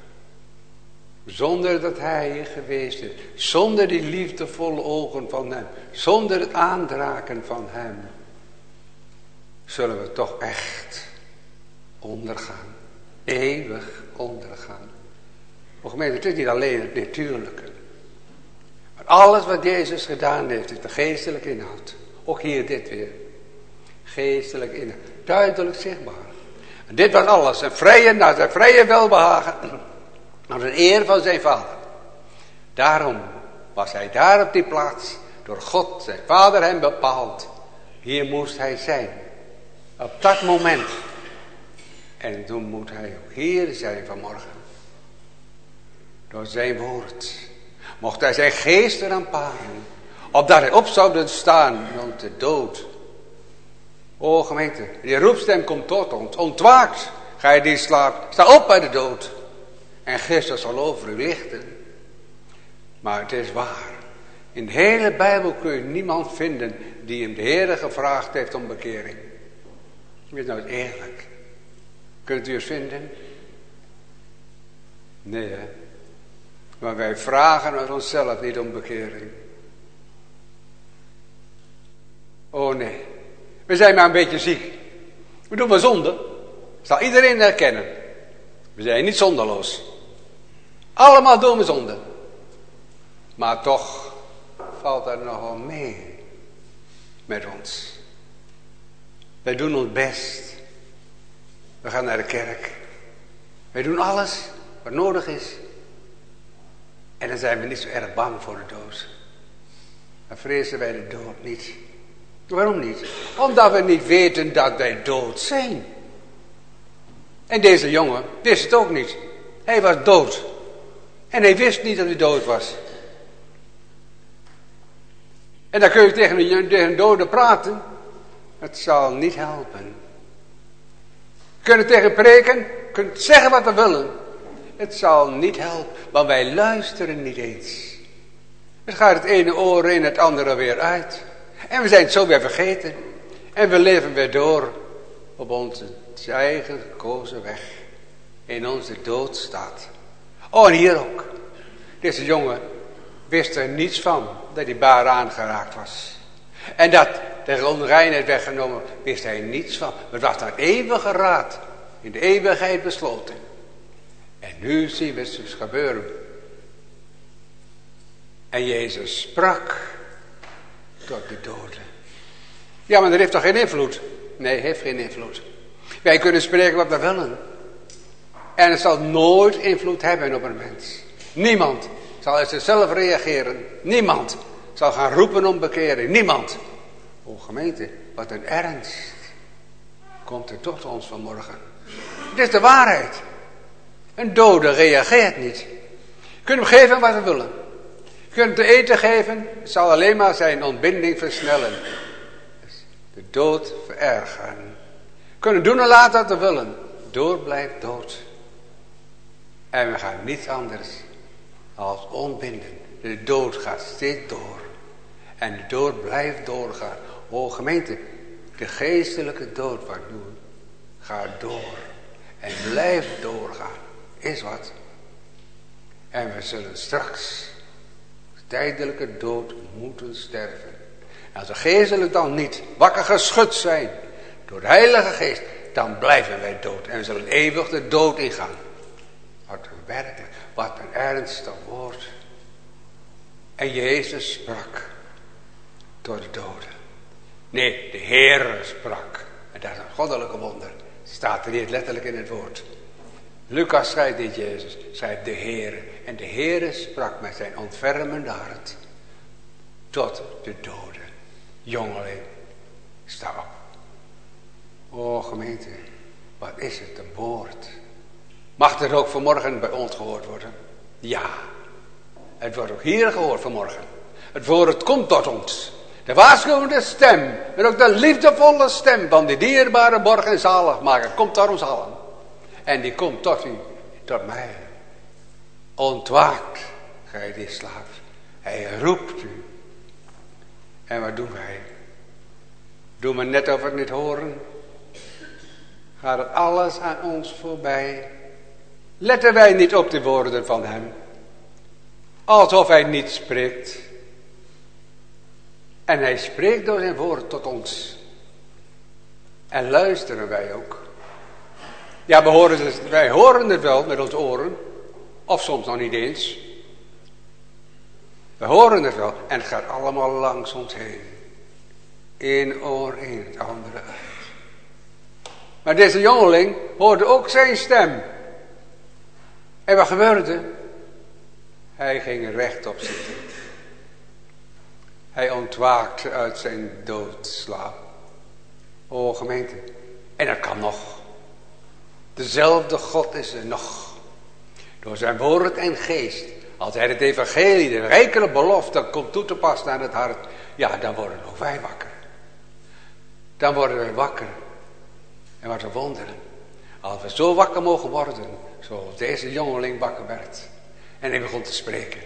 Zonder dat hij hier geweest is. Zonder die liefdevolle ogen van hem. Zonder het aandraken van hem. Zullen we toch echt ondergaan. Eeuwig ondergaan. Maar gemeente, het is niet alleen het natuurlijke. Maar alles wat Jezus gedaan heeft, is de geestelijke inhoud. Ook hier dit weer. Geestelijk in, duidelijk zichtbaar. En dit was alles, een vrije, naar zijn vrije welbehagen, naar de eer van zijn vader. Daarom was hij daar op die plaats, door God, zijn vader hem bepaald. Hier moest hij zijn, op dat moment. En toen moet hij ook hier zijn vanmorgen. Door zijn woord. Mocht hij zijn geest eraan paren. Opdat hij op zou staan rond de dood. O gemeente, die roepstem komt tot ons. Ontwaakt, gij die slaapt. Sta op bij de dood. En Christus zal over u lichten. Maar het is waar. In de hele Bijbel kun je niemand vinden die hem de Heere gevraagd heeft om bekering. Wees nou eens eerlijk. Kunt u het vinden? Nee, hè? Maar wij vragen uit onszelf niet om bekering. Oh nee. We zijn maar een beetje ziek. We doen maar zonde. Dat zal iedereen herkennen. We zijn niet zonderloos. Allemaal doen we zonde. Maar toch valt er nogal mee met ons. Wij doen ons best. We gaan naar de kerk. Wij doen alles wat nodig is. En dan zijn we niet zo erg bang voor de dood. Dan vrezen wij de dood niet. Waarom niet? Omdat we niet weten dat wij dood zijn. En deze jongen wist het ook niet. Hij was dood. En hij wist niet dat hij dood was. En dan kun je tegen een, tegen een dode praten. Het zal niet helpen. We kunnen tegen preken. We kunnen zeggen wat we willen. Het zal niet helpen. Want wij luisteren niet eens. Het gaat het ene oor in het andere weer uit. En we zijn het zo weer vergeten. En we leven weer door. Op onze eigen gekozen weg. In onze doodstaat. Oh, en hier ook. Deze jongen wist er niets van. Dat hij baar aangeraakt was. En dat de onreinheid weggenomen, wist hij niets van. Maar het was naar eeuwige raad. In de eeuwigheid besloten. En nu zien we het dus gebeuren. En Jezus sprak tot de doden. Ja, maar dat heeft toch geen invloed? Nee, heeft geen invloed. Wij kunnen spreken wat we willen. En het zal nooit invloed hebben op een mens. Niemand zal uit zichzelf reageren. Niemand zal gaan roepen om bekering. Niemand. O gemeente, wat een ernst komt er tot ons vanmorgen. Het is de waarheid. Een dode reageert niet. Je kunt hem geven wat we willen. Je kunt hem te eten geven. Het zal alleen maar zijn ontbinding versnellen. De dood verergeren. We kunnen doen en laten wat we willen. Dood blijft dood. En we gaan niets anders als ontbinden. De dood gaat steeds door. En de dood blijft doorgaan. O gemeente, de geestelijke dood wat doen, gaat door. En blijft doorgaan. Is wat. En we zullen straks tijdelijke dood moeten sterven. En als we geestelijk dan niet wakker geschud zijn door de Heilige Geest, dan blijven wij dood. En we zullen eeuwig de dood ingaan. Wat een werkelijk, wat een ernstig woord. En Jezus sprak tot de doden. Nee, de Heere sprak. En dat is een goddelijke wonder. Staat er niet letterlijk in het woord. Lucas schrijft dit Jezus, schrijft de Heere. En de Heere sprak met zijn ontfermende hart tot de doden. Jongeling, sta op. O gemeente, wat is het een woord. Mag het ook vanmorgen bij ons gehoord worden? Ja, het wordt ook hier gehoord vanmorgen. Het woord komt tot ons. De waarschuwende stem, en ook de liefdevolle stem van die dierbare borg en zaligmaker komt tot ons allen. En die komt tot u, tot mij. Ontwaakt, gij die slaapt. Hij roept u. En wat doen wij? Doen we net of we het niet horen? Gaat het alles aan ons voorbij? Letten wij niet op de woorden van hem? Alsof hij niet spreekt. En hij spreekt door zijn woord tot ons. En luisteren wij ook. Ja, we horen het, wij horen het wel met onze oren. Of soms nog niet eens. We horen het wel. En het gaat allemaal langs ons heen. Eén oor in, het andere uit. Maar deze jongeling hoorde ook zijn stem. En wat gebeurde? Hij ging rechtop zitten. Hij ontwaakte uit zijn doodslaap. O gemeente, en dat kan nog. Dezelfde God is er nog. Door zijn woord en geest. Als hij het evangelie, de rijkere belofte, komt toe te passen aan het hart. Ja, dan worden ook wij wakker. Dan worden wij wakker. En wat een wonderen. Als we zo wakker mogen worden. Zoals deze jongeling wakker werd. En hij begon te spreken.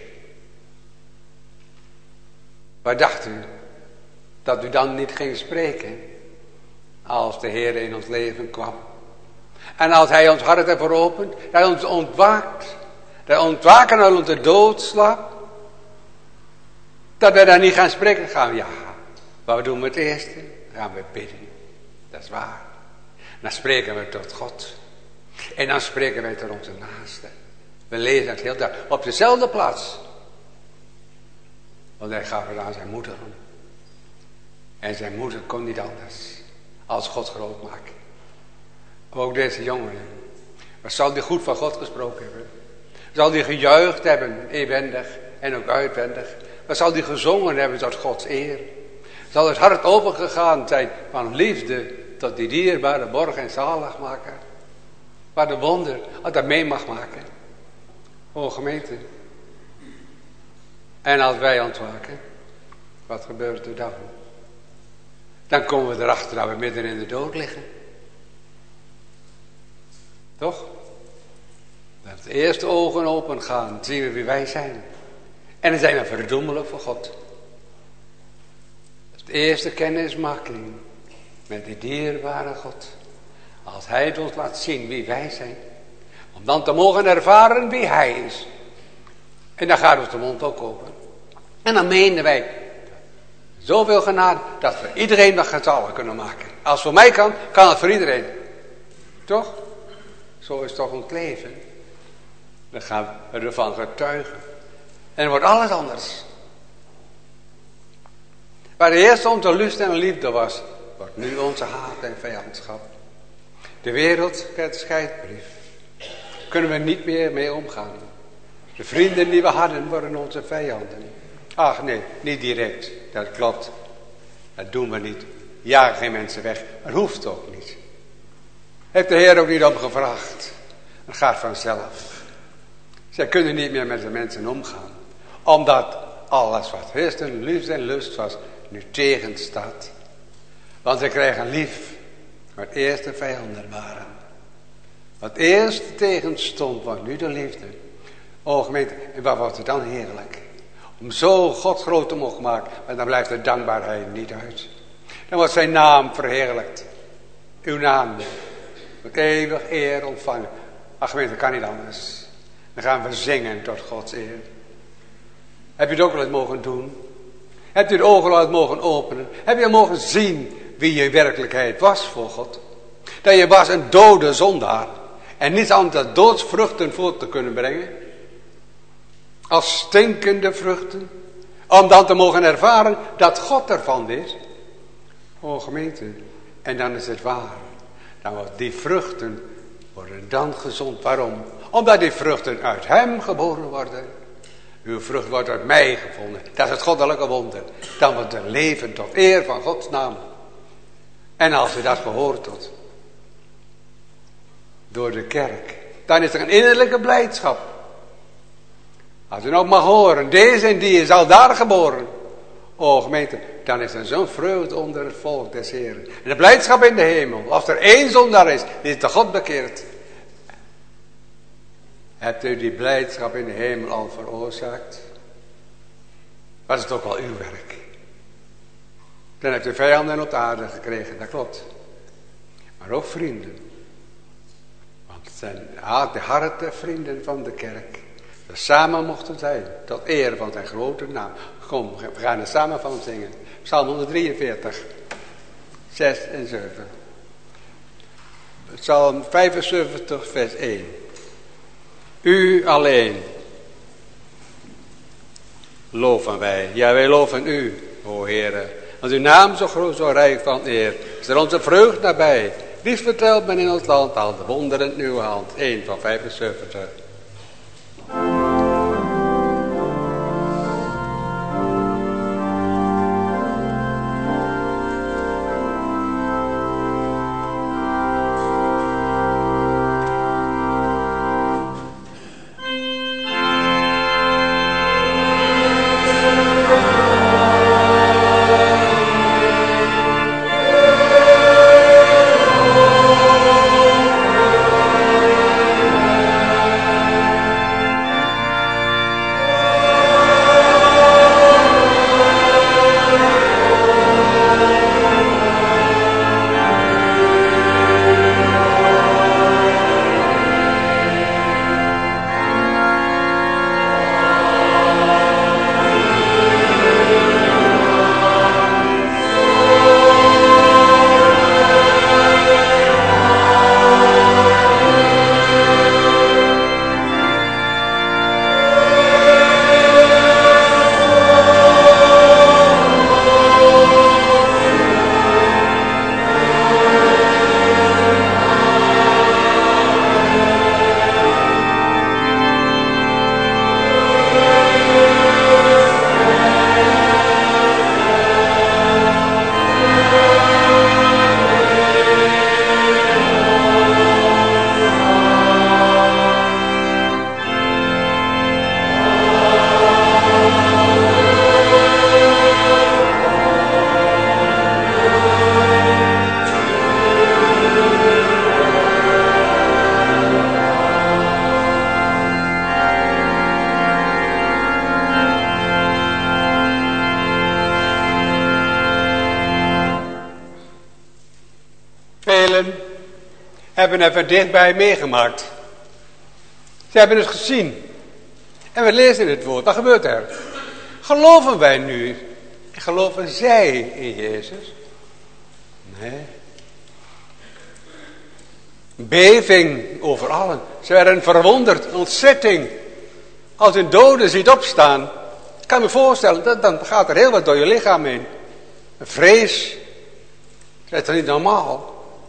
Waar dacht u? Dat u dan niet ging spreken. Als de Heer in ons leven kwam. En als hij ons hart ervoor opent. Dat hij ons ontwaakt. Dat hij ontwaken uit onze doodslaap. Dat wij dan niet gaan spreken. Gaan we, ja. Wat doen we het eerste? Dan gaan we bidden. Dat is waar. Dan spreken we tot God. En dan spreken wij tot onze naasten. We lezen het heel duidelijk. Op dezelfde plaats. Want hij gaf het aan zijn moeder. En zijn moeder kon niet anders. Als God groot maken. Ook deze jongen. Wat zal die goed van God gesproken hebben? Zal die gejuicht hebben. Inwendig en ook uitwendig. Wat zal die gezongen hebben tot Gods eer? Zal het hart opengegaan zijn van liefde. Tot die dierbare borg en zaligmaker. Waar de wonder dat mee mag maken. O gemeente. En als wij ontwaken. Wat gebeurt er dan? Dan komen we erachter dat we midden in de dood liggen. Toch? Dat de eerste ogen open gaan. Zien we wie wij zijn. En dan zijn we verdoemelijk voor God. Dat is de eerste kennismaking. Met die dierbare God. Als hij het ons laat zien wie wij zijn. Om dan te mogen ervaren wie hij is. En dan gaat ons de mond ook open. En dan menen wij. Zoveel genade. Dat we iedereen wat getallen kunnen maken. Als het voor mij kan. Kan het voor iedereen. Toch? Zo is toch ons leven. Dan gaan we ervan getuigen. En dan wordt alles anders. Waar de eerste onze lust en liefde was. Wordt nu onze haat en vijandschap. De wereld krijgt scheidbrief. Kunnen we niet meer mee omgaan. De vrienden die we hadden worden onze vijanden. Ach nee, niet direct. Dat klopt. Dat doen we niet. Jagen geen mensen weg. Dat hoeft ook niet. Heeft de Heer ook niet om gevraagd. Het gaat vanzelf. Zij kunnen niet meer met de mensen omgaan. Omdat alles wat Christen, liefde en lust was, nu tegenstaat. Want ze krijgen lief. Wat eerst de vijanden waren. Wat eerst tegenstond, was nu de liefde. O gemeente, en wat wordt het dan heerlijk. Om zo God groot te mogen maken. Maar dan blijft de dankbaarheid niet uit. Dan wordt zijn naam verheerlijkt. Uw naam. Met eeuwig eer ontvangen. Ach gemeente, dat kan niet anders. Dan gaan we zingen tot Gods eer. Heb je het ook wel eens mogen doen? Heb je de ogen wel eens mogen openen? Heb je mogen zien wie je in werkelijkheid was voor God? Dat je was een dode zondaar. En niets anders dan doodsvruchten voort te kunnen brengen. Als stinkende vruchten. Om dan te mogen ervaren dat God ervan is. O gemeente. En dan is het waar. Dan worden die vruchten worden dan gezond. Waarom? Omdat die vruchten uit hem geboren worden. Uw vrucht wordt uit mij gevonden. Dat is het goddelijke wonder. Dan wordt er leven tot eer van Gods naam. En als u dat gehoord tot. Door de kerk. Dan is er een innerlijke blijdschap. Als u nog mag horen. Deze en die is al daar geboren. O gemeente. Dan is er zo'n vreugde onder het volk des Heren. En de blijdschap in de hemel. Als er één zondaar is. Die is de God bekeerd. Hebt u die blijdschap in de hemel al veroorzaakt? Dat is toch wel uw werk. Dan hebt u vijanden op de aarde gekregen, dat klopt. Maar ook vrienden. Want het zijn de harte vrienden van de kerk. Dat samen mochten zijn, tot eer van zijn grote naam. Kom, we gaan er samen van zingen. Psalm honderddrieënveertig, zes en zeven. Psalm vijfenzeventig, vers één. U alleen loven wij. Ja, wij loven u, o Heere, Als uw naam zo groot, zo rijk van eer, is er onze vreugd nabij. Liefst vertelt men in ons land al de wonderen in uw hand. één van vijfenzeventig. Hebben even dichtbij meegemaakt. Ze hebben het gezien. En we lezen het woord. Wat gebeurt er? Geloven wij nu? Geloven zij in Jezus? Nee. Beving over allen. Ze werden verwonderd. Ontzetting. Als een dode ziet opstaan. Ik kan me voorstellen. Dat, dan gaat er heel wat door je lichaam heen. Een vrees. Dat is toch niet normaal?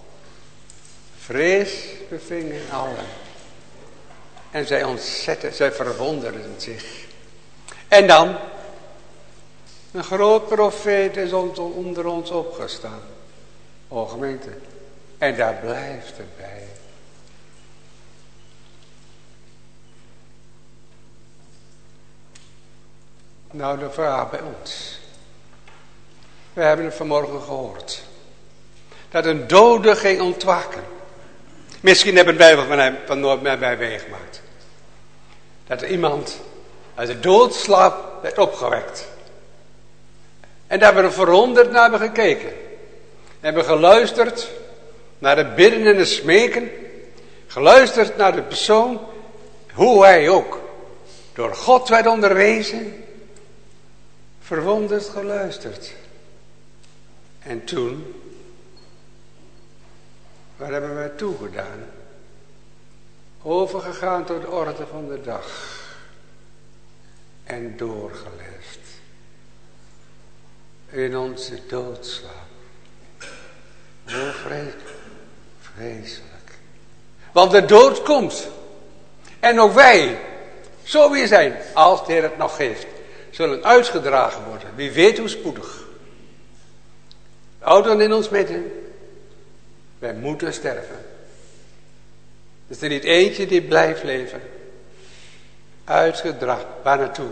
Vrees beving allen. En zij ontzetten, zij verwonderden zich. En dan, een groot profeet is onder ons opgestaan. O gemeente. En daar blijft het bij. Nou, de vraag bij ons. We hebben het vanmorgen gehoord. Dat een dode ging ontwaken. Misschien hebben wij van hem van nooit meer bij meegemaakt. Dat er iemand uit de doodslaap werd opgewekt. En daar hebben we verwonderd naar hebben gekeken. Hebben geluisterd naar het bidden en het smeken. Geluisterd naar de persoon. Hoe hij ook door God werd onderwezen. Verwonderd geluisterd. En toen... Waar hebben wij toegedaan? Overgegaan tot de orde van de dag. En doorgeleefd. In onze doodslaap. Hoe vreselijk. Want de dood komt. En ook wij, zo wie zijn, als de Heer het nog geeft, zullen uitgedragen worden. Wie weet hoe spoedig. De ouderen in ons midden. Wij moeten sterven. Is er niet eentje die blijft leven? Uitgedragen. Waar naartoe?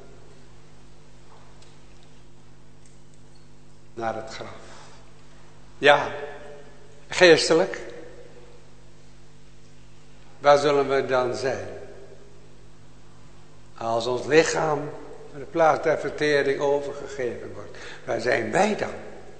Naar het graf. Ja, geestelijk. Waar zullen we dan zijn? Als ons lichaam naar de plaats der vertering overgegeven wordt. Waar zijn wij dan?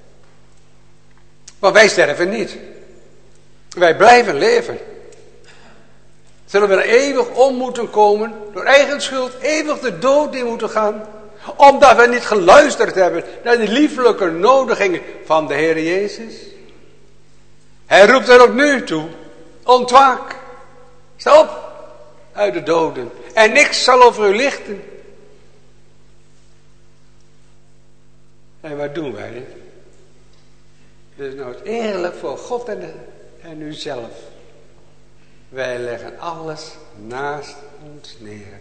Want wij sterven niet. Wij blijven leven. Zullen we er eeuwig om moeten komen, door eigen schuld, eeuwig de dood in moeten gaan, omdat we niet geluisterd hebben naar de lieflijke nodigingen van de Heer Jezus? Hij roept er ook nu toe, ontwaak, sta op uit de doden en niks zal over u lichten. En wat doen wij? Dus nou het eerlijk voor God en, en uzelf. Wij leggen alles naast ons neer.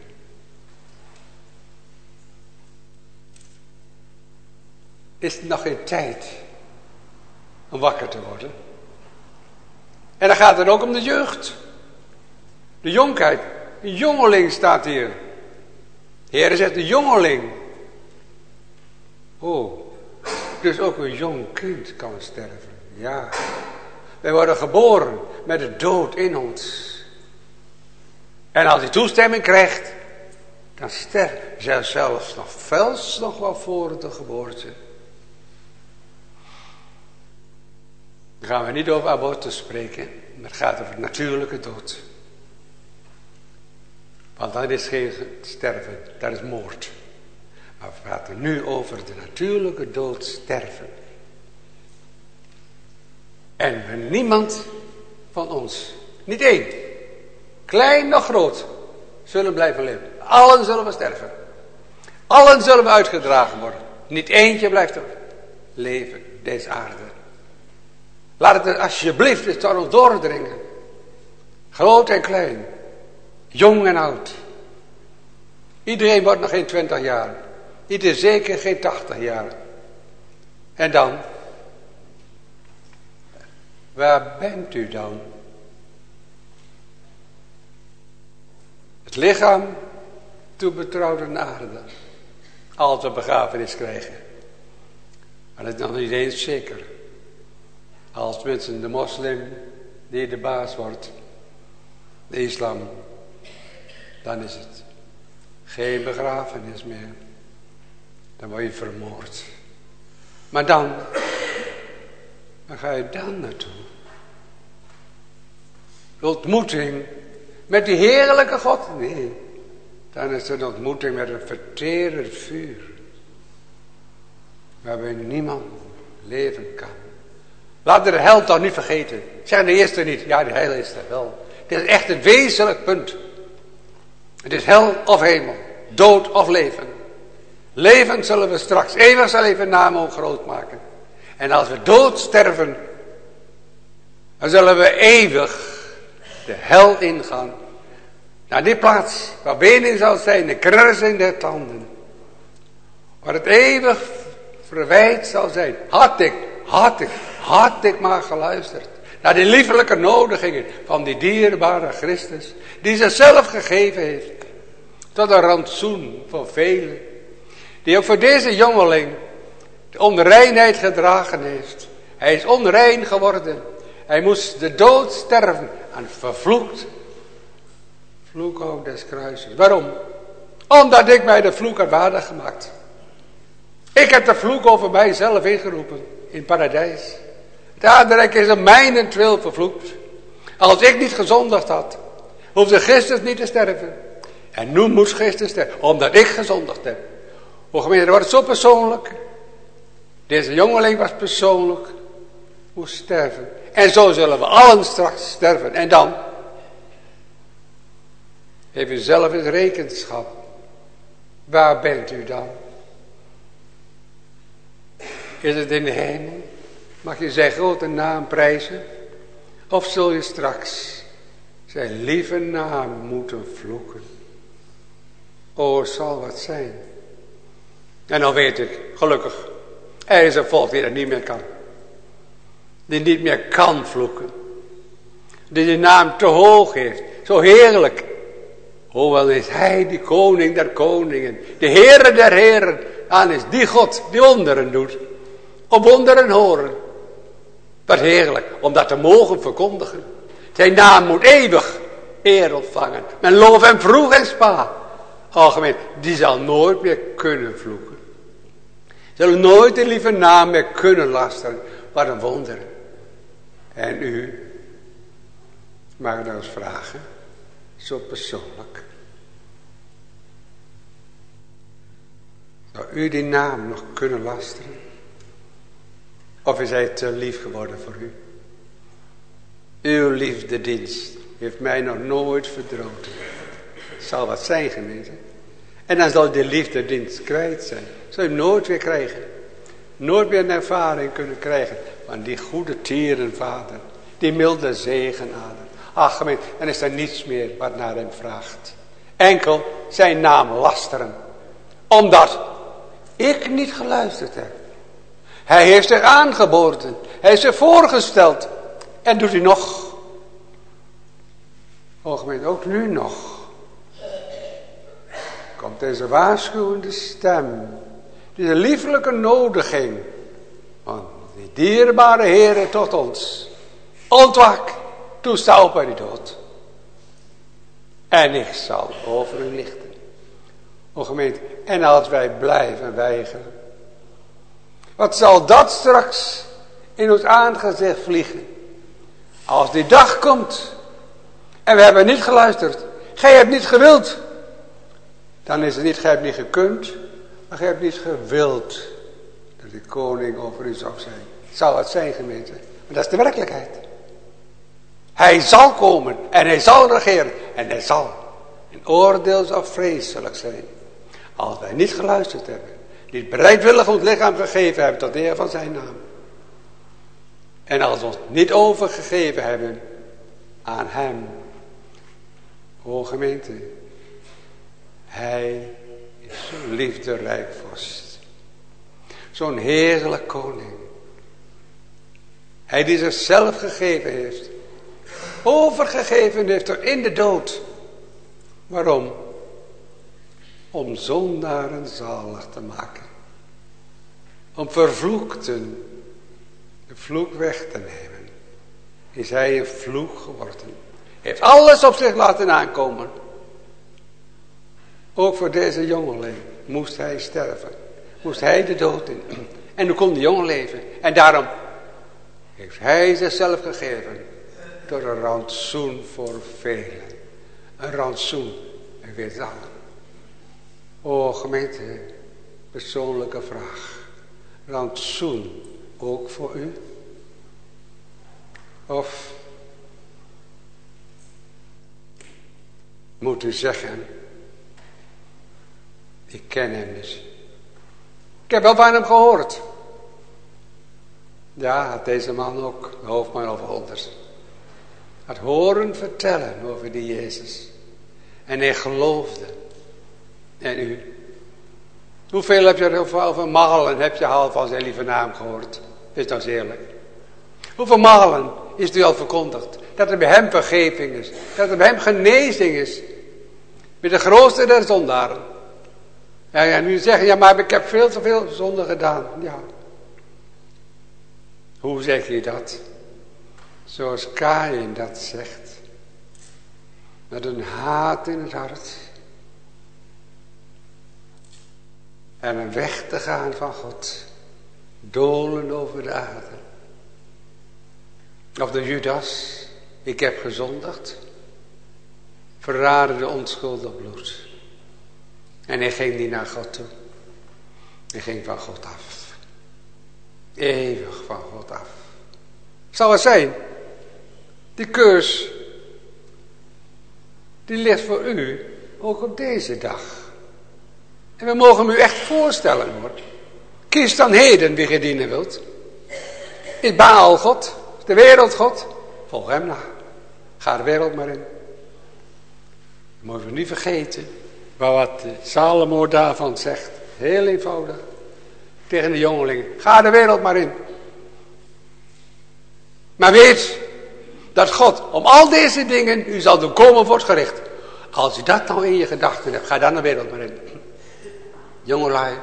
Is het nog geen tijd om wakker te worden? En dan gaat het ook om de jeugd. De jonkheid. Een jongeling staat hier. De Heer zegt de jongeling. Oh, dus ook een jong kind kan sterven. Ja. Wij worden geboren met de dood in ons. En als hij toestemming krijgt, dan sterft hij zelfs nog vels nog wel voor de geboorte. Dan gaan we niet over abortus spreken, maar het gaat over natuurlijke dood. Want dat is geen sterven, dat is moord. Maar we praten nu over de natuurlijke dood sterven. En niemand van ons, niet één, klein nog groot, zullen blijven leven. Allen zullen we sterven. Allen zullen we uitgedragen worden. Niet eentje blijft er leven, deze aarde. Laat het alsjeblieft eens tot ons doordringen. Groot en klein. Jong en oud. Iedereen wordt nog geen twintig jaar. Iedereen zeker geen tachtig jaar. En dan? Waar bent u dan? Het lichaam toebetrouwd aan de aarde. Als we begrafenis krijgen. Maar dat is nog niet eens zeker. Als mensen de moslim die de baas wordt. De islam. Dan is het geen begrafenis meer. Dan word je vermoord. Maar dan, waar ga je dan naartoe? De ontmoeting met die heerlijke God? Nee, dan is het een ontmoeting met een verterend vuur. Waarbij niemand leven kan. Laat de hel toch niet vergeten. Zeg de eerste niet, ja de hel is er wel. Dit is echt een wezenlijk punt. Het is hel of hemel, dood of leven. Leven zullen we straks eeuwig zal even naam ook groot maken. En als we dood sterven, dan zullen we eeuwig de hel ingaan. Naar die plaats waar benen zal zijn, de kruising der tanden. Waar het eeuwig verwijt zal zijn. Had ik, had ik, had ik maar geluisterd. Naar die liefelijke nodigingen van die dierbare Christus. Die zichzelf gegeven heeft. Tot een rantsoen voor velen. Die ook voor deze jongeling de onreinheid gedragen heeft. Hij is onrein geworden. Hij moest de dood sterven. En vervloekt. Vloek ook des kruises. Waarom? Omdat ik mij de vloek had waardig gemaakt. Ik heb de vloek over mijzelf ingeroepen. In het paradijs. Het aardrijk is om mijnentwil vervloekt. Als ik niet gezondigd had, hoefde Christus niet te sterven. En nu moest Christus sterven, omdat ik gezondigd heb. O gemeente, wordt het zo persoonlijk. Deze jongeling was persoonlijk, moest sterven. En zo zullen we allen straks sterven. En dan? Geef u zelf eens rekenschap. Waar bent u dan? Is het in de hemel? Mag je zijn grote naam prijzen? Of zul je straks zijn lieve naam moeten vloeken? O, het zal wat zijn. En dan weet ik, gelukkig, er is een volk die dat niet meer kan. Die niet meer kan vloeken. Die de naam te hoog heeft. Zo heerlijk. Hoewel is hij die koning der koningen. De Heere der heren. Aan is die God die wonderen doet. Op wonderen horen. Wat heerlijk om dat te mogen verkondigen. Zijn naam moet eeuwig eer ontvangen. Men loof hem vroeg en spa. Algemeen, die zal nooit meer kunnen vloeken. Zullen nooit de lieve naam meer kunnen lasteren. Wat een wonder. En u, mag ik nou eens vragen, zo persoonlijk. Zou u die naam nog kunnen lasteren? Of is hij te lief geworden voor u? Uw liefdedienst heeft mij nog nooit verdroten. Het zal wat zijn, gemeente. En dan zal de liefdedienst kwijt zijn. Zal je hem nooit weer krijgen. nooit meer een ervaring kunnen krijgen van die goede tierenvader. Die milde zegenader. Ach gemeente, dan is er niets meer wat naar hem vraagt. Enkel zijn naam lasteren. Omdat ik niet geluisterd heb. Hij heeft zich aangeboden. Hij heeft zich voorgesteld. En doet hij nog. O gemeente, ook nu nog. Komt deze waarschuwende stem. Deze liefelijke nodiging. Van die dierbare Heere tot ons. Ontwak. Toesta op bij die dood. En ik zal over u lichten. O gemeente, en als wij blijven weigeren. Wat zal dat straks in ons aangezicht vliegen? Als die dag komt. En we hebben niet geluisterd. Gij hebt niet gewild. Dan is het niet, gij hebt niet gekund. Maar gij hebt niet gewild. Dat de koning over u zou zijn. Zal het zijn, gemeente. Maar dat is de werkelijkheid. Hij zal komen. En hij zal regeren. En hij zal. Een oordeel zal vreselijk zijn. Als wij niet geluisterd hebben. Niet bereidwillig ons lichaam gegeven hebben tot de eer van zijn naam. En als we ons niet overgegeven hebben aan hem. O gemeente. Hij is zo'n liefderijk vorst. Zo'n heerlijk koning. Hij die zichzelf gegeven heeft. Overgegeven heeft er in de dood. Waarom? Om zondaren zalig te maken. Om vervloekten de vloek weg te nemen. Is hij een vloek geworden. Heeft alles op zich laten aankomen. Ook voor deze jongeling moest hij sterven. Moest hij de dood in. En toen kon de jongen leven. En daarom heeft hij zichzelf gegeven. Door een rantsoen voor velen. Een rantsoen. En weet het allen. O gemeente, persoonlijke vraag. Rantsoen ook voor u? Of moet u zeggen, ik ken hem niet. Ik heb wel van hem gehoord. Ja, had deze man ook, de hoofdman of Holders. Had horen vertellen over die Jezus. En hij geloofde. En u? Hoeveel heb je er over malen heb je al van zijn lieve naam gehoord? Is dat eerlijk? Hoeveel malen is het u al verkondigd? Dat er bij hem vergeving is. Dat er bij hem genezing is. Met de grootste der zondaren. Ja, ja, nu zeggen, ja maar ik heb veel te veel zonde gedaan. Ja. Hoe zeg je dat? Zoals Kaïn dat zegt. Met een haat in het hart. En een weg te gaan van God. Dolen over de aarde. Of de Judas. Ik heb gezondigd. Verraden de onschuldig bloed. En hij ging niet naar God toe. Hij ging van God af. Eeuwig van God af. Zal het zijn? Die keus. Die ligt voor u. Ook op deze dag. En we mogen u echt voorstellen hoor. Kies dan heden wie je dienen wilt. Is Baal God? Is de wereld God? Volg hem na. Ga de wereld maar in. We mogen niet vergeten. Maar wat Salomo daarvan zegt. Heel eenvoudig. Tegen de jongelingen. Ga de wereld maar in. Maar weet. Dat God om al deze dingen u zal doen komen voor het gericht. Als u dat nou in je gedachten hebt. Ga dan de wereld maar in. Jongelui.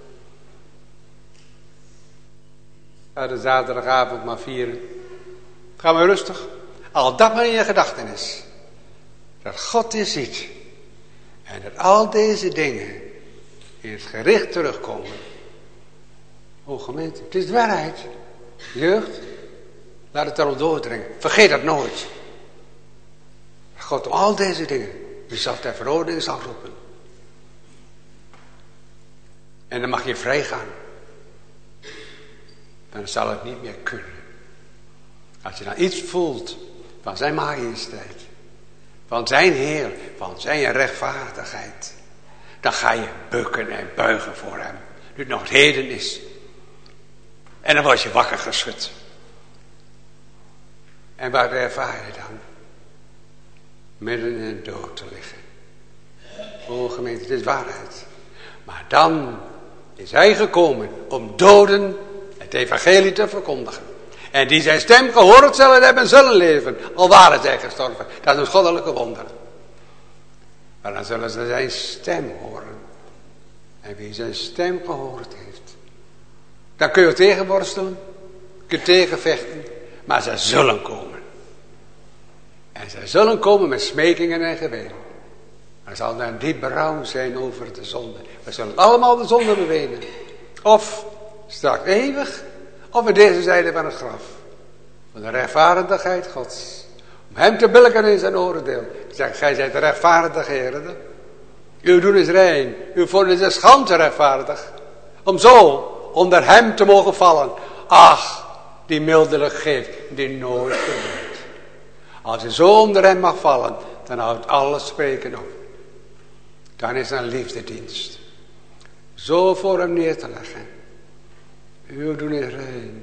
Ga de zaterdagavond maar vieren. Ga maar rustig. Al dat maar in je gedachten is. Dat God je ziet. En dat al deze dingen in het gericht terugkomen. O gemeente, het is de waarheid. Jeugd, laat het erop doordringen. Vergeet dat nooit. God om al deze dingen, u zal ter veroordeling zal roepen. En dan mag je vrij gaan. Dan zal het niet meer kunnen. Als je dan iets voelt van zijn majesteit. Van zijn Heer, van zijn rechtvaardigheid. Dan ga je bukken en buigen voor hem. Nu het nog heden is. En dan word je wakker geschud. En wat ervaar je dan? Midden in de dood te liggen. O gemeente, het is waarheid. Maar dan is hij gekomen om doden het evangelie te verkondigen. En die zijn stem gehoord zullen hebben en zullen leven. Al waren zij gestorven. Dat is een goddelijke wonder. Maar dan zullen ze zijn stem horen. En wie zijn stem gehoord heeft. Dan kun je tegenworstelen. Kun je tegenvechten. Maar ze zullen komen. En ze zullen komen met smekingen en gewenen. Er zal een diep berouw zijn over de zonde. We zullen allemaal de zonde bewenen. Of straks eeuwig. Of aan deze zijde van het graf. Van de rechtvaardigheid Gods. Om hem te billijken in zijn oordeel. Zeg, gij zijt de rechtvaardige Heere. Uw doen is rein. Uw vonnis is schande rechtvaardig. Om zo onder hem te mogen vallen. Ach, die mildelijk geeft. Die nooit gebeurt. Als je zo onder hem mag vallen. Dan houdt alles spreken op. Dan is een liefdedienst. Zo voor hem neer te leggen. Uw doen is rein.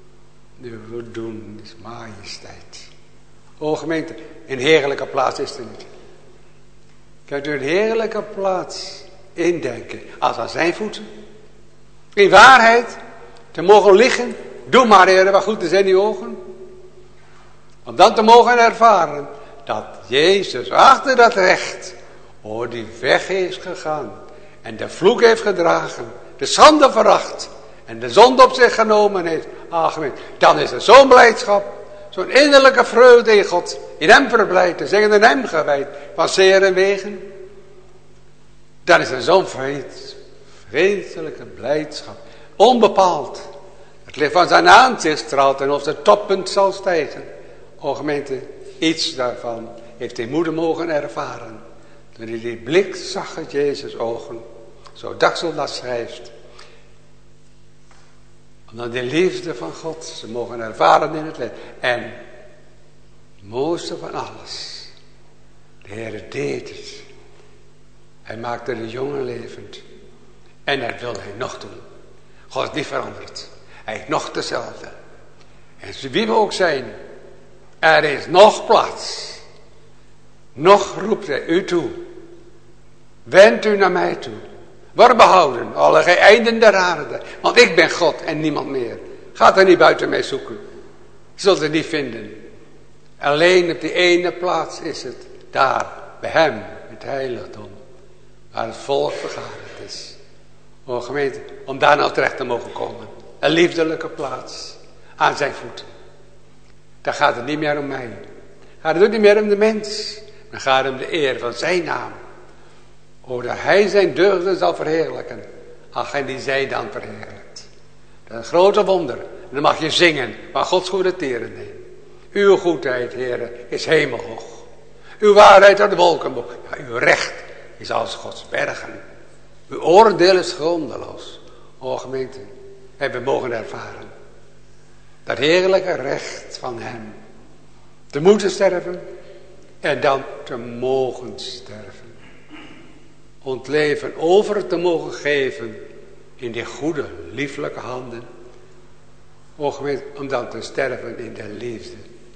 Uw doen is majesteit. O gemeente, een heerlijke plaats is er niet. Kunt u een heerlijke plaats indenken als aan zijn voeten? In waarheid te mogen liggen. Doe maar, Heer, wat goed is in uw ogen. Om dan te mogen ervaren dat Jezus achter dat recht, oh, die weg heeft gegaan en de vloek heeft gedragen, de schande veracht en de zonde op zich genomen heeft. Ah, gemeente, dan is er zo'n blijdschap, zo'n innerlijke vreugde in God, in hem verblijd, te zeggen in hem gewijd, van zeer en wegen. Dan is er zo'n vreed, vreselijke blijdschap, onbepaald. Het licht van zijn aanzicht straalt en of het toppunt zal stijgen. O gemeente, iets daarvan heeft die moeder mogen ervaren. Toen hij die blik zag uit Jezus' ogen. Zo Daksel dat schrijft. Omdat die liefde van God ze mogen ervaren in het leven. En het mooiste van alles. De Heer deed het. Hij maakte de jongen levend. En dat wil hij nog doen. God is niet veranderd. Hij is nog dezelfde. En wie we ook zijn. Er is nog plaats. Nog roept hij u toe. Wend u naar mij toe. Word behouden, alle gij einden der aarde. Want ik ben God en niemand meer. Gaat er niet buiten mij zoeken. Zult u niet vinden. Alleen op die ene plaats is het. Daar, bij hem, het heiligdom. Waar het volk vergaderd is. O gemeente, om daar nou terecht te mogen komen. Een liefdelijke plaats. Aan zijn voeten. Dan gaat het niet meer om mij. Gaat het ook niet meer om de mens. Dan gaat het om de eer van zijn naam. O, dat hij zijn deugden zal verheerlijken. Ach, en die zij dan verheerlijkt. Dat is een grote wonder. En dan mag je zingen van Gods goede tierenheid. Uw goedheid, Heere, is hemelhoog. Uw waarheid uit de wolken. Ja, uw recht is als Gods bergen. Uw oordeel is grondeloos. O gemeente, hebben we mogen ervaren. Dat heerlijke recht van hem. Te moeten sterven. En dan te mogen sterven. Ontleven over te mogen geven. In die goede, lieflijke handen. O gemeente, om dan te sterven in de liefde.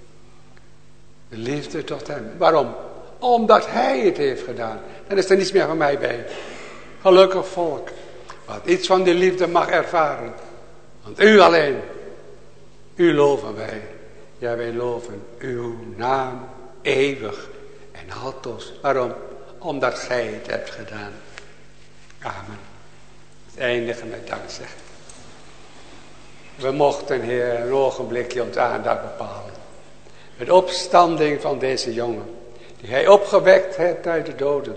De liefde tot hem. Waarom? Omdat hij het heeft gedaan. Dan is er niets meer van mij bij. Gelukkig volk. Wat iets van die liefde mag ervaren. Want u alleen. U loven wij. Ja, wij loven uw naam eeuwig en altoos. Waarom? Omdat gij het hebt gedaan. Amen. Het eindigen met dankzeggen. We mochten, Heer, een ogenblikje ons aandacht bepalen. Met opstanding van deze jongen. Die gij opgewekt hebt uit de doden.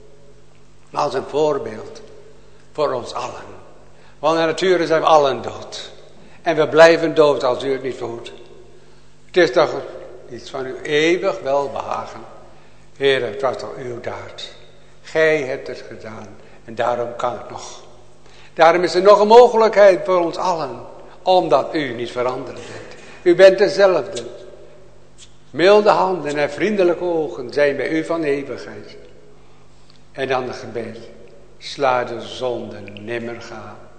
Als een voorbeeld. Voor ons allen. Want in nature zijn we allen dood. En we blijven dood als u het niet verhoedt. Het is toch iets van uw eeuwig welbehagen. Heer, het was toch uw daad. Gij hebt het gedaan. En daarom kan het nog. Daarom is er nog een mogelijkheid voor ons allen. Omdat u niet veranderd bent. U bent dezelfde. Milde handen en vriendelijke ogen zijn bij u van eeuwigheid. En dan het gebed. Sla de zonde nimmer gaan.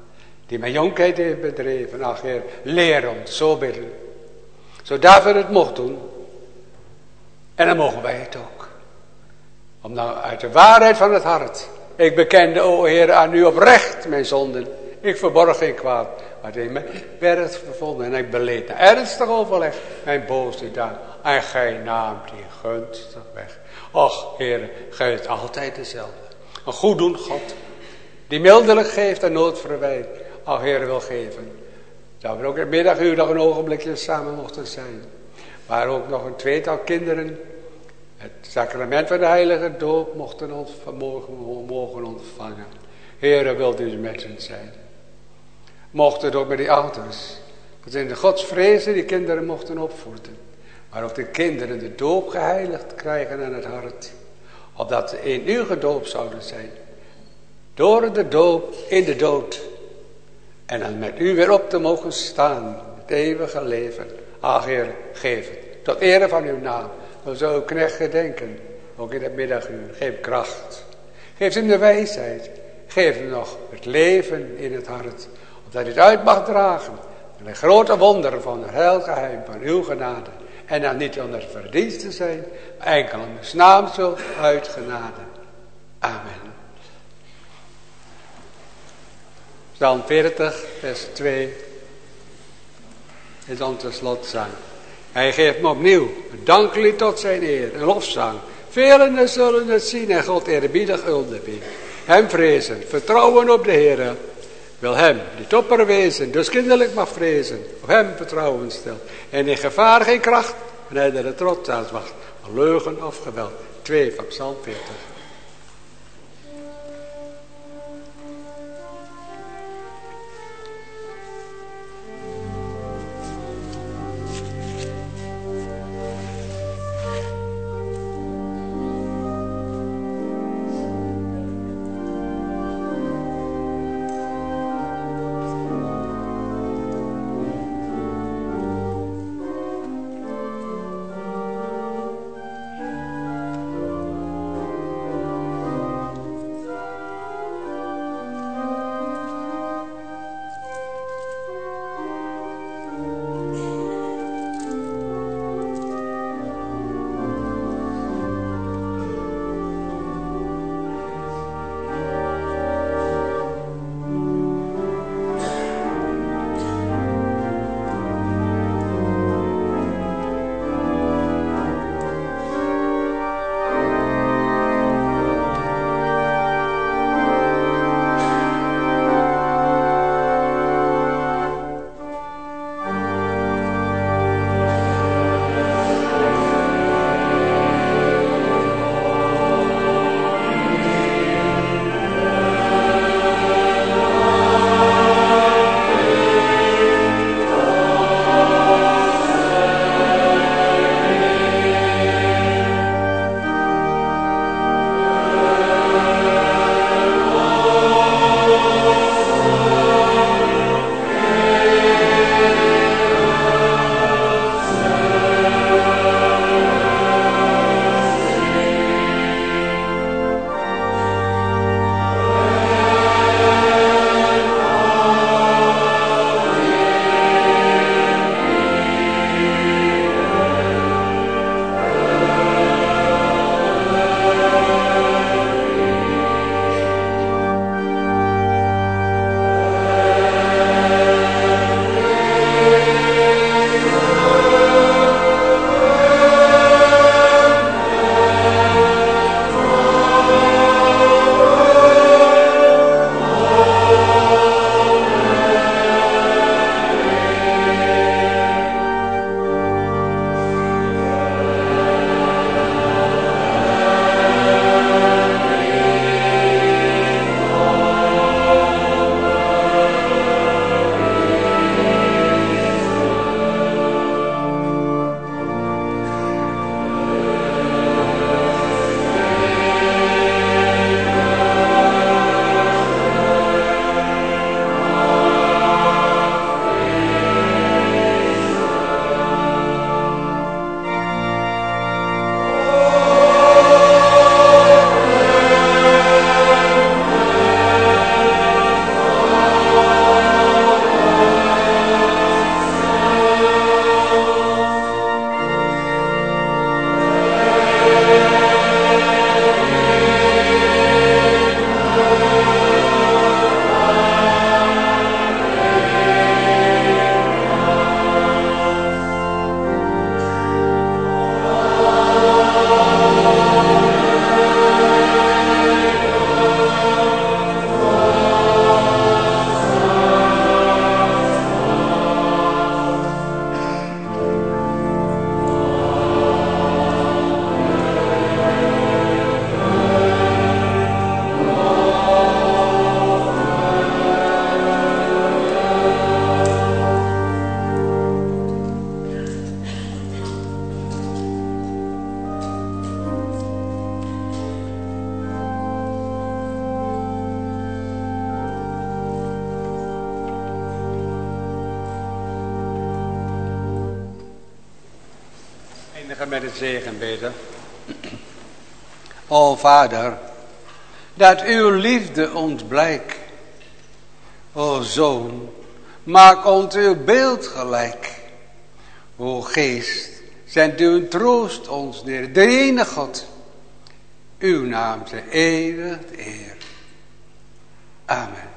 die mijn jonkheid heeft bedreven. Ach Heer, leer ons zo bidden. Zo David het mocht doen. En dan mogen wij het ook. Om nou uit de waarheid van het hart. Ik bekende, o Heer, aan u oprecht mijn zonden. Ik verborg geen kwaad. Maar in mij werd gevonden. En ik beleed na ernstig overleg mijn boze daad. En gij naamt die gunstig weg. Och Heer, gij bent altijd dezelfde. Een goeddoen God. Die mildelijk geeft en nooit verwijt. Ach Heer, wil geven. Dat we ook in middaguur nog een ogenblikje samen mochten zijn. Waar ook nog een tweetal kinderen het sacrament van de heilige doop mochten ons mogen, mogen ontvangen. Heere, wilt u met hen zijn. Mocht het ook met die ouders. Dat zijn de godsvrezen die kinderen mochten opvoeden. Maar ook de kinderen de doop geheiligd krijgen aan het hart. Opdat ze in u gedoopt zouden zijn. Door de doop in de dood. En dan met u weer op te mogen staan. Het eeuwige leven. Ach Heer, geef het. Tot ere van uw naam. Dan zou uw knecht gedenken. Ook in het middaguur. Geef kracht. Geef hem de wijsheid. Geef hem nog het leven in het hart. Opdat hij het uit mag dragen. En de grote wonderen van het heilgeheim van uw genade. En dan niet onder verdiensten zijn. Maar enkel om uw naam zo uit genade. Amen. Psalm veertig, vers twee. Is onze slotzang. Hij geeft me opnieuw een danklied tot zijn eer, een lofzang. Velen zullen het zien en God eerbiedig huldiging. Hem vrezen, vertrouwen op de Heer. Wil hem, die topper wezen, dus kinderlijk mag vrezen. Op hem vertrouwen stel. En in gevaar geen kracht, en hij er de trots aan wacht. Van leugen of geweld. twee van Psalm veertig. ga met het zegen bidden. O Vader, dat uw liefde ons blijkt. O Zoon, maak ons uw beeld gelijk. O Geest, zend uw troost ons neer. De ene God, uw naam zij eeuwig eer. Amen.